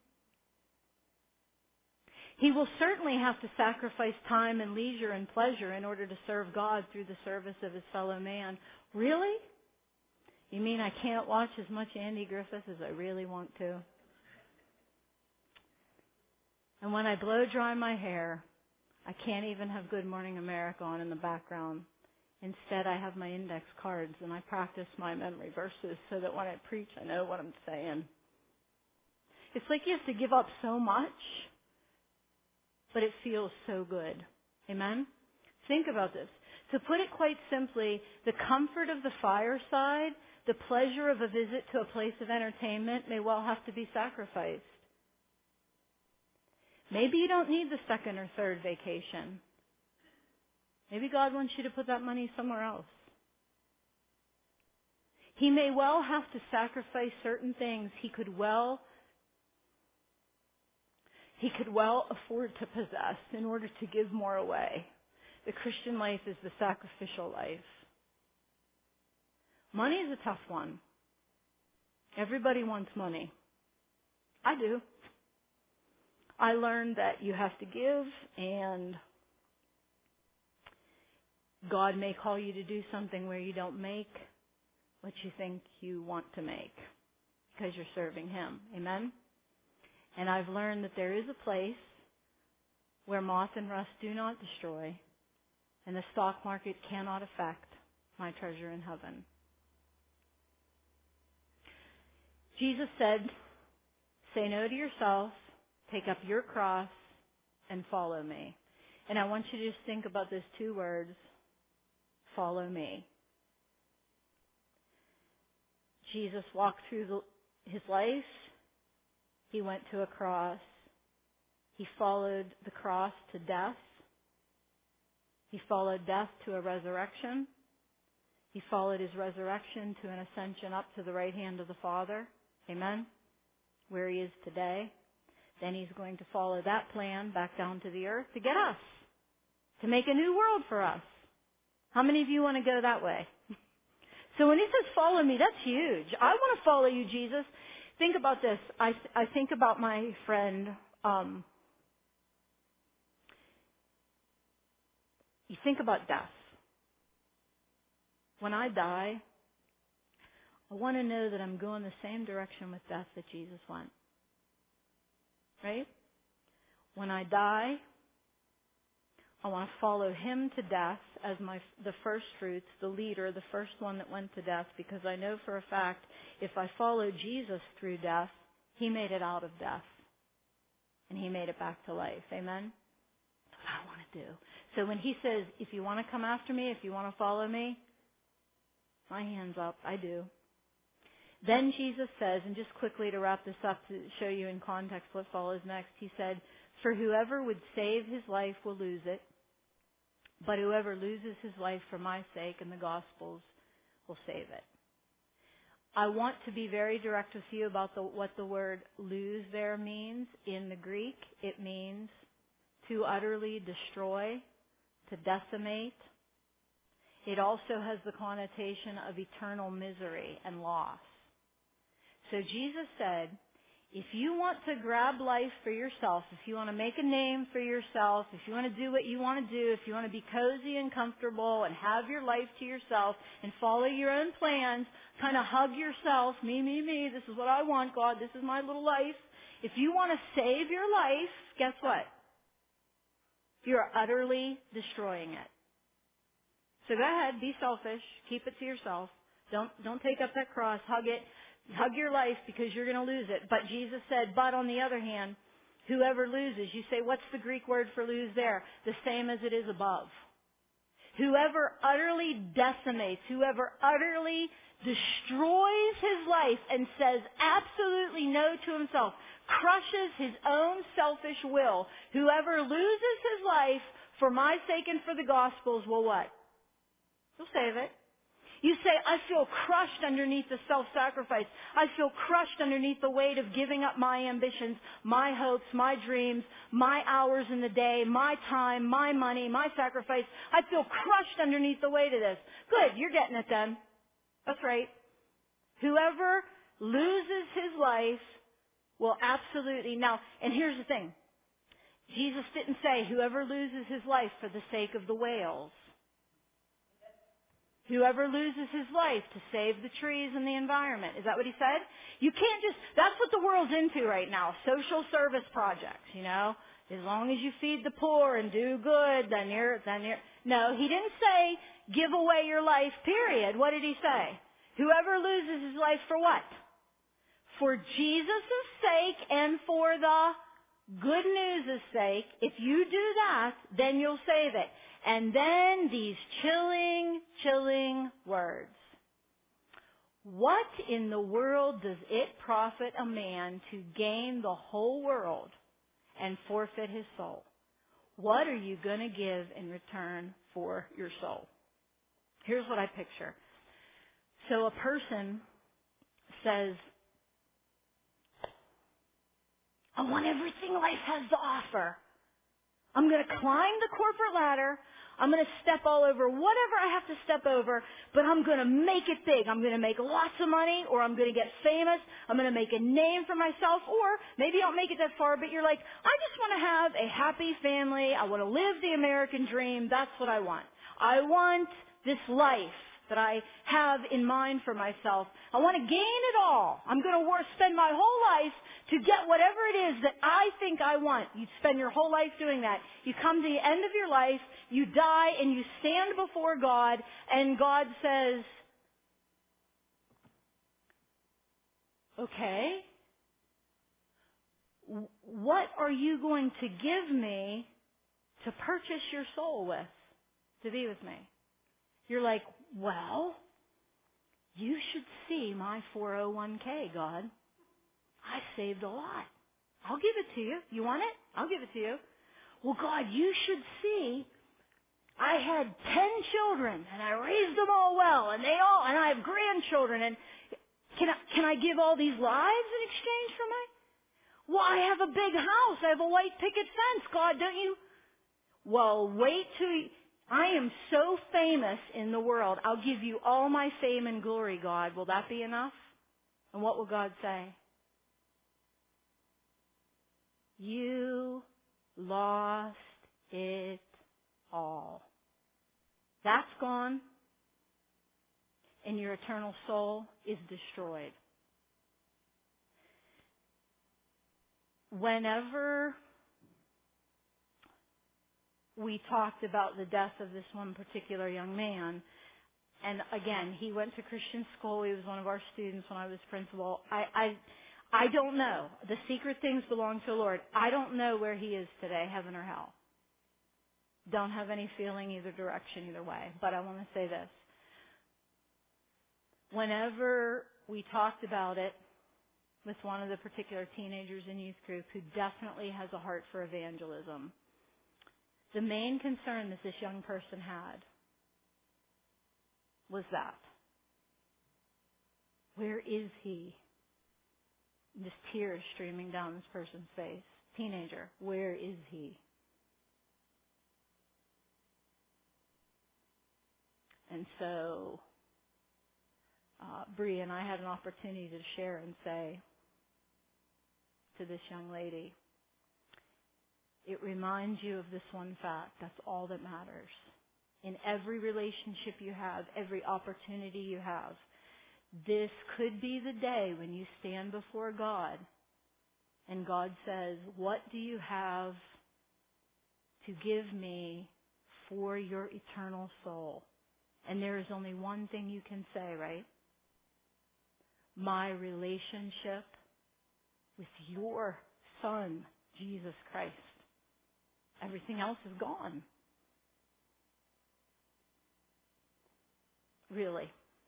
[SPEAKER 1] He will certainly have to sacrifice time and leisure and pleasure in order to serve God through the service of his fellow man. Really? You mean I can't watch as much Andy Griffith as I really want to? And when I blow dry my hair, I can't even have Good Morning America on in the background. Instead, I have my index cards and I practice my memory verses so that when I preach, I know what I'm saying. It's like you have to give up so much, but it feels so good. Amen? Think about this. To put it quite simply, the comfort of the fireside, the pleasure of a visit to a place of entertainment may well have to be sacrificed. Maybe you don't need the second or third vacation. Maybe God wants you to put that money somewhere else. He may well have to sacrifice certain things he could well afford to possess in order to give more away. The Christian life is the sacrificial life. Money is a tough one. Everybody wants money. I do. I learned that you have to give, and God may call you to do something where you don't make what you think you want to make because you're serving him. Amen? And I've learned that there is a place where moth and rust do not destroy, and the stock market cannot affect my treasure in heaven. Jesus said, say no to yourself, take up your cross, and follow me. And I want you to just think about those two words, follow me. Jesus walked through his life. He went to a cross. He followed the cross to death. He followed death to a resurrection. He followed his resurrection to an ascension up to the right hand of the Father. Amen? Where he is today. Then he's going to follow that plan back down to the earth to get us. To make a new world for us. How many of you want to go that way? So when he says follow me, that's huge. I want to follow you, Jesus. Think about this. I think about my friend. You think about death. When I die, I want to know that I'm going the same direction with death that Jesus went. Right? When I die, I want to follow him to death as the first fruits, the leader, the first one that went to death, because I know for a fact if I follow Jesus through death, he made it out of death. and he made it back to life. Amen? That's what I want to do. So when he says, if you want to come after me, if you want to follow me, my hand's up. I do. Then Jesus says, and just quickly to wrap this up to show you in context what follows next, he said, for whoever would save his life will lose it, but whoever loses his life for my sake and the gospel's will save it. I want to be very direct with you about what the word lose there means. In the Greek, it means to utterly destroy, to decimate. It also has the connotation of eternal misery and loss. So Jesus said, if you want to grab life for yourself, if you want to make a name for yourself, if you want to do what you want to do, if you want to be cozy and comfortable and have your life to yourself and follow your own plans, kind of hug yourself, me, this is what I want, God, this is my little life. If you want to save your life, guess what? You're utterly destroying it. So go ahead, be selfish, keep it to yourself. Don't take up that cross, hug it. Hug your life because you're going to lose it. But Jesus said, but on the other hand, whoever loses, you say, what's the Greek word for lose there? The same as it is above. Whoever utterly decimates, whoever utterly destroys his life and says absolutely no to himself, crushes his own selfish will, whoever loses his life for my sake and for the gospel's will what? He'll save it. You say, I feel crushed underneath the self-sacrifice. I feel crushed underneath the weight of giving up my ambitions, my hopes, my dreams, my hours in the day, my time, my money, my sacrifice. I feel crushed underneath the weight of this. Good, you're getting it then. That's right. Whoever loses his life will absolutely... Now, and here's the thing. Jesus didn't say whoever loses his life for the sake of the whales. Whoever loses his life to save the trees and the environment. Is that what he said? You can't just, that's what the world's into right now. Social service projects, you know. As long as you feed the poor and do good, then you're, no, he didn't say give away your life, period. What did he say? Whoever loses his life for what? For Jesus' sake and for the good news' sake. If you do that, then you'll save it. And then these chilling words. What in the world does it profit a man to gain the whole world and forfeit his soul? What are you going to give in return for your soul? Here's what I picture. So a person says, I want everything life has to offer. I'm going to climb the corporate ladder. I'm going to step all over whatever I have to step over, but I'm going to make it big. I'm going to make lots of money, or I'm going to get famous. I'm going to make a name for myself, or maybe I don't make it that far, but you're like, I just want to have a happy family. I want to live the American dream. That's what I want. I want this life that I have in mind for myself. I want to gain it all. I'm going to spend my whole life to get whatever it is that I think I want. You spend your whole life doing that. You come to the end of your life, you die, and you stand before God, and God says, okay, what are you going to give me to purchase your soul with, to be with me? You're like, well, you should see my 401k, God. I saved a lot. I'll give it to you. You want it? I'll give it to you. Well, God, you should see I had 10 children and I raised them all well and I have grandchildren, and can I give all these lives in exchange for my? Well, I have a big house. I have a white picket fence. God, don't you? Well, wait till I am so famous in the world. I'll give you all my fame and glory, God. Will that be enough? And what will God say? You lost it all. That's gone, and your eternal soul is destroyed. Whenever we talked about the death of this one particular young man, and again, he went to Christian school. He was one of our students when I was principal. I don't know. The secret things belong to the Lord. I don't know where he is today, heaven or hell. Don't have any feeling either direction, either way. But I want to say this. Whenever we talked about it with one of the particular teenagers in youth group who definitely has a heart for evangelism, the main concern that this young person had was that. Where is he? Just tears streaming down this person's face. Teenager, where is he? And so, Bree and I had an opportunity to share and say to this young lady, it reminds you of this one fact. That's all that matters. In every relationship you have, every opportunity you have, this could be the day when you stand before God and God says, what do you have to give me for your eternal soul? And there is only one thing you can say, right? My relationship with your Son, Jesus Christ. Everything else is gone. Really.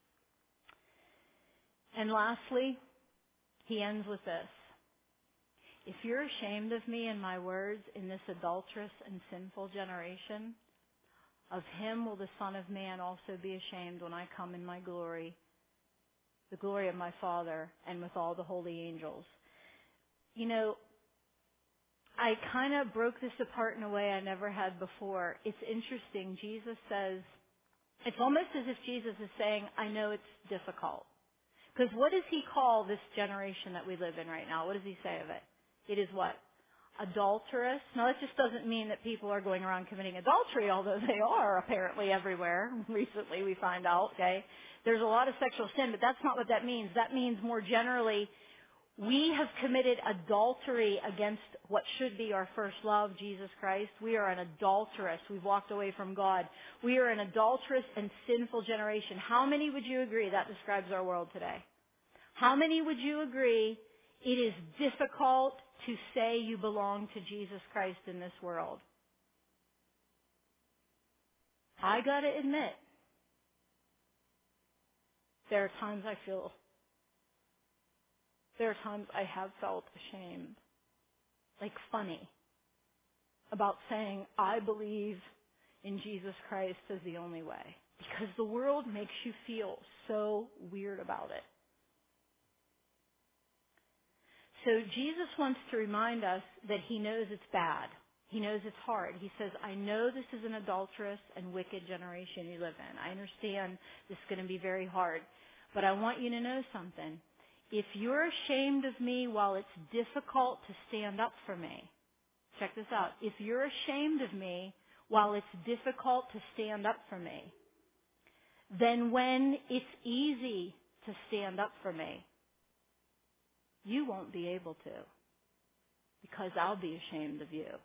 [SPEAKER 1] And lastly, he ends with this. If you're ashamed of me and my words in this adulterous and sinful generation, of him will the Son of Man also be ashamed when I come in my glory, the glory of my Father, and with all the holy angels. You know, I kind of broke this apart in a way I never had before. It's interesting. Jesus says, it's almost as if Jesus is saying, I know it's difficult. Because what does he call this generation that we live in right now? What does he say of it? It is what? Adulterous. Now that just doesn't mean that people are going around committing adultery, although they are apparently everywhere. Recently we find out, okay? There's a lot of sexual sin, but that's not what that means. That means more generally, we have committed adultery against what should be our first love, Jesus Christ. We are an adulteress. We've walked away from God. We are an adulterous and sinful generation. How many would you agree that describes our world today? How many would you agree it is difficult to say you belong to Jesus Christ in this world? I gotta admit, there are times I have felt ashamed, like funny, about saying I believe in Jesus Christ as the only way. Because the world makes you feel so weird about it. So Jesus wants to remind us that he knows it's bad. He knows it's hard. He says, I know this is an adulterous and wicked generation you live in. I understand this is going to be very hard. But I want you to know something. If you're ashamed of me while it's difficult to stand up for me, check this out. If you're ashamed of me while it's difficult to stand up for me, then when it's easy to stand up for me, you won't be able to, because I'll be ashamed of you.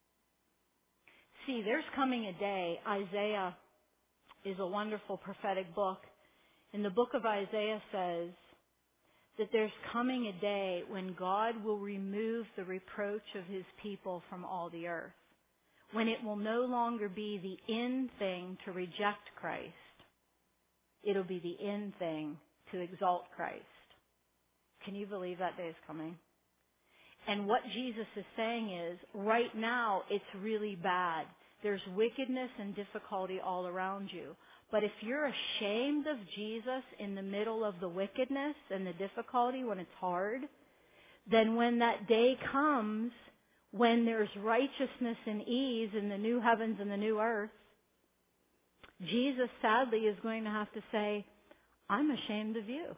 [SPEAKER 1] See, there's coming a day. Isaiah is a wonderful prophetic book. And the book of Isaiah says that there's coming a day when God will remove the reproach of his people from all the earth. When it will no longer be the in thing to reject Christ. It'll be the in thing to exalt Christ. Can you believe that day is coming? And what Jesus is saying is, right now it's really bad. There's wickedness and difficulty all around you. But if you're ashamed of Jesus in the middle of the wickedness and the difficulty when it's hard, then when that day comes, when there's righteousness and ease in the new heavens and the new earth, Jesus sadly is going to have to say, I'm ashamed of you.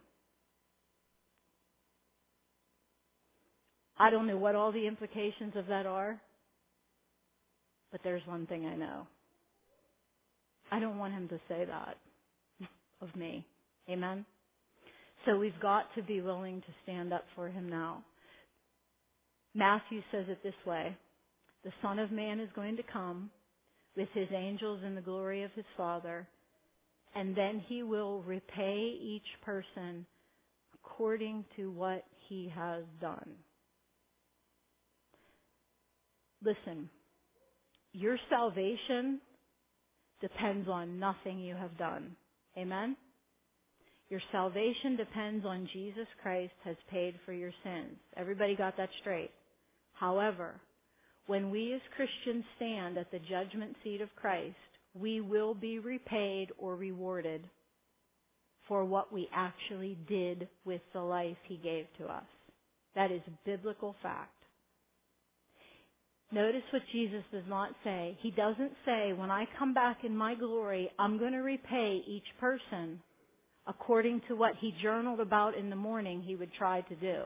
[SPEAKER 1] I don't know what all the implications of that are, but there's one thing I know. I don't want him to say that of me. Amen? So we've got to be willing to stand up for him now. Matthew says it this way. The Son of Man is going to come with his angels in the glory of his Father, and then he will repay each person according to what he has done. Listen, your salvation depends on nothing you have done. Amen? Your salvation depends on Jesus Christ has paid for your sins. Everybody got that straight? However, when we as Christians stand at the judgment seat of Christ, we will be repaid or rewarded for what we actually did with the life he gave to us. That is biblical fact. Notice what Jesus does not say. He doesn't say, when I come back in my glory, I'm going to repay each person according to what he journaled about in the morning he would try to do.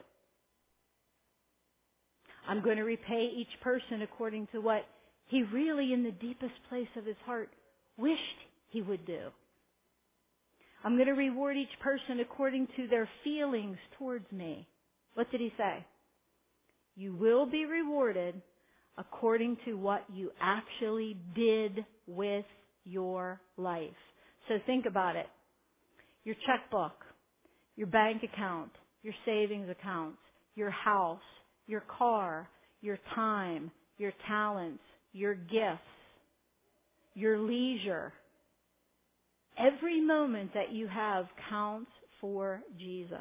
[SPEAKER 1] I'm going to repay each person according to what he really, in the deepest place of his heart, wished he would do. I'm going to reward each person according to their feelings towards me. What did he say? You will be rewarded according to what you actually did with your life. So think about it. Your checkbook, your bank account, your savings account, your house, your car, your time, your talents, your gifts, your leisure. Every moment that you have counts for Jesus.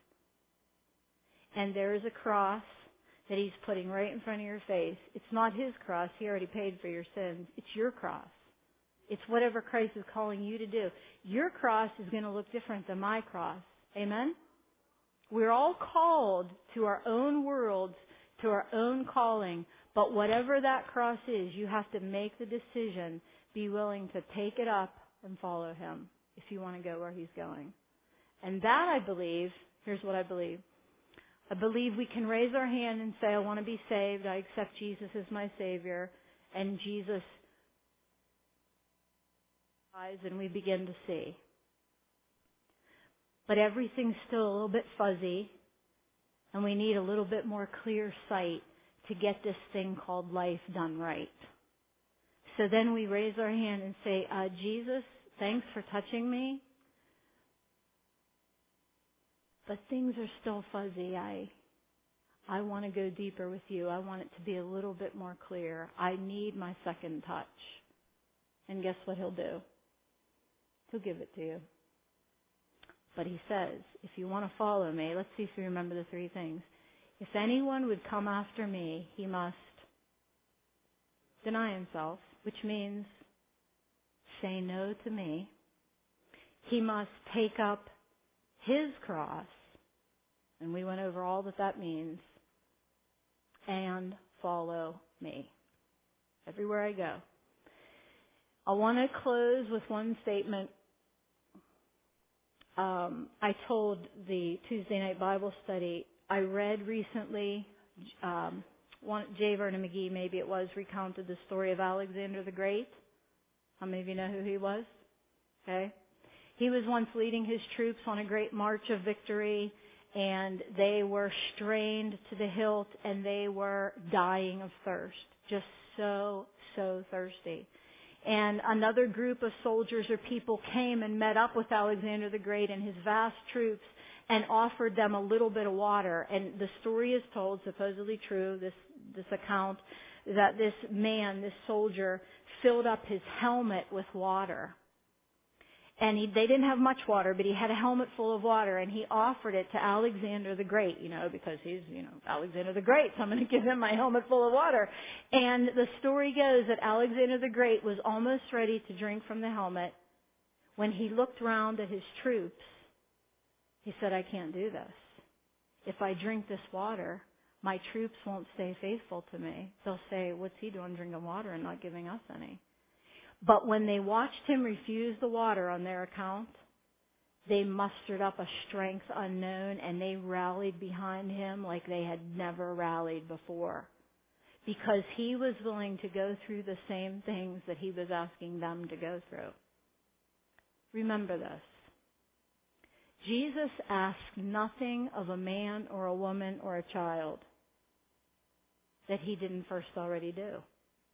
[SPEAKER 1] And there is a cross that he's putting right in front of your face. It's not his cross. He already paid for your sins. It's your cross. It's whatever Christ is calling you to do. Your cross is going to look different than my cross. Amen? We're all called to our own worlds, to our own calling. But whatever that cross is, you have to make the decision, be willing to take it up and follow him if you want to go where he's going. And that, I believe, here's what I believe. I believe we can raise our hand and say, I want to be saved. I accept Jesus as my Savior. And Jesus eyes and we begin to see. But everything's still a little bit fuzzy, and we need a little bit more clear sight to get this thing called life done right. So then we raise our hand and say, Jesus, thanks for touching me, but things are still fuzzy. I want to go deeper with you. I want it to be a little bit more clear. I need my second touch. And guess what he'll do? He'll give it to you. But he says, if you want to follow me, let's see if you remember the three things. If anyone would come after me, he must deny himself, which means say no to me. He must take up his cross, and we went over all that means, and follow me everywhere I go. I want to close with one statement. I told the Tuesday night Bible study, I read recently, J. Vernon McGee, maybe it was, recounted the story of Alexander the Great. How many of you know who he was? Okay. He was once leading his troops on a great march of victory, and they were strained to the hilt, and they were dying of thirst. Just so thirsty. And another group of soldiers or people came and met up with Alexander the Great and his vast troops and offered them a little bit of water. And the story is told, supposedly true, this account, that this man, this soldier, filled up his helmet with water. And they didn't have much water, but he had a helmet full of water, and he offered it to Alexander the Great, because he's, Alexander the Great, so I'm going to give him my helmet full of water. And the story goes that Alexander the Great was almost ready to drink from the helmet when he looked round at his troops. He said, I can't do this. If I drink this water, my troops won't stay faithful to me. They'll say, what's he doing drinking water and not giving us any? But when they watched him refuse the water on their account, they mustered up a strength unknown, and they rallied behind him like they had never rallied before. Because he was willing to go through the same things that he was asking them to go through. Remember this. Jesus asked nothing of a man or a woman or a child that he didn't first already do.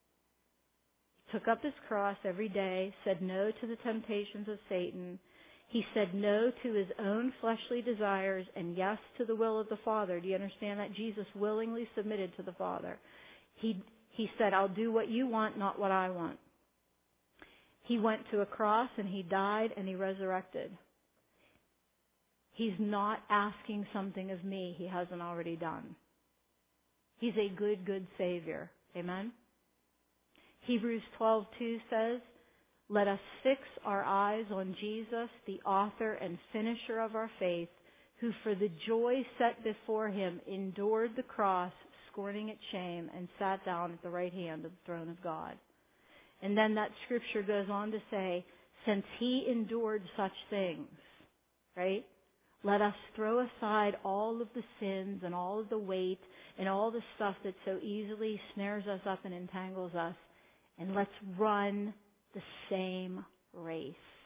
[SPEAKER 1] Took up his cross every day, said no to the temptations of Satan. He said no to his own fleshly desires and yes to the will of the Father. Do you understand that? Jesus willingly submitted to the Father. He said, I'll do what you want, not what I want. He went to a cross and he died and he resurrected. He's not asking something of me he hasn't already done. He's a good, good Savior. Amen? Hebrews 12:2 says, let us fix our eyes on Jesus, the author and finisher of our faith, who for the joy set before him endured the cross, scorning its shame, and sat down at the right hand of the throne of God. And then that scripture goes on to say, since he endured such things, right? Let us throw aside all of the sins and all of the weight and all the stuff that so easily snares us up and entangles us, and let's run the same race.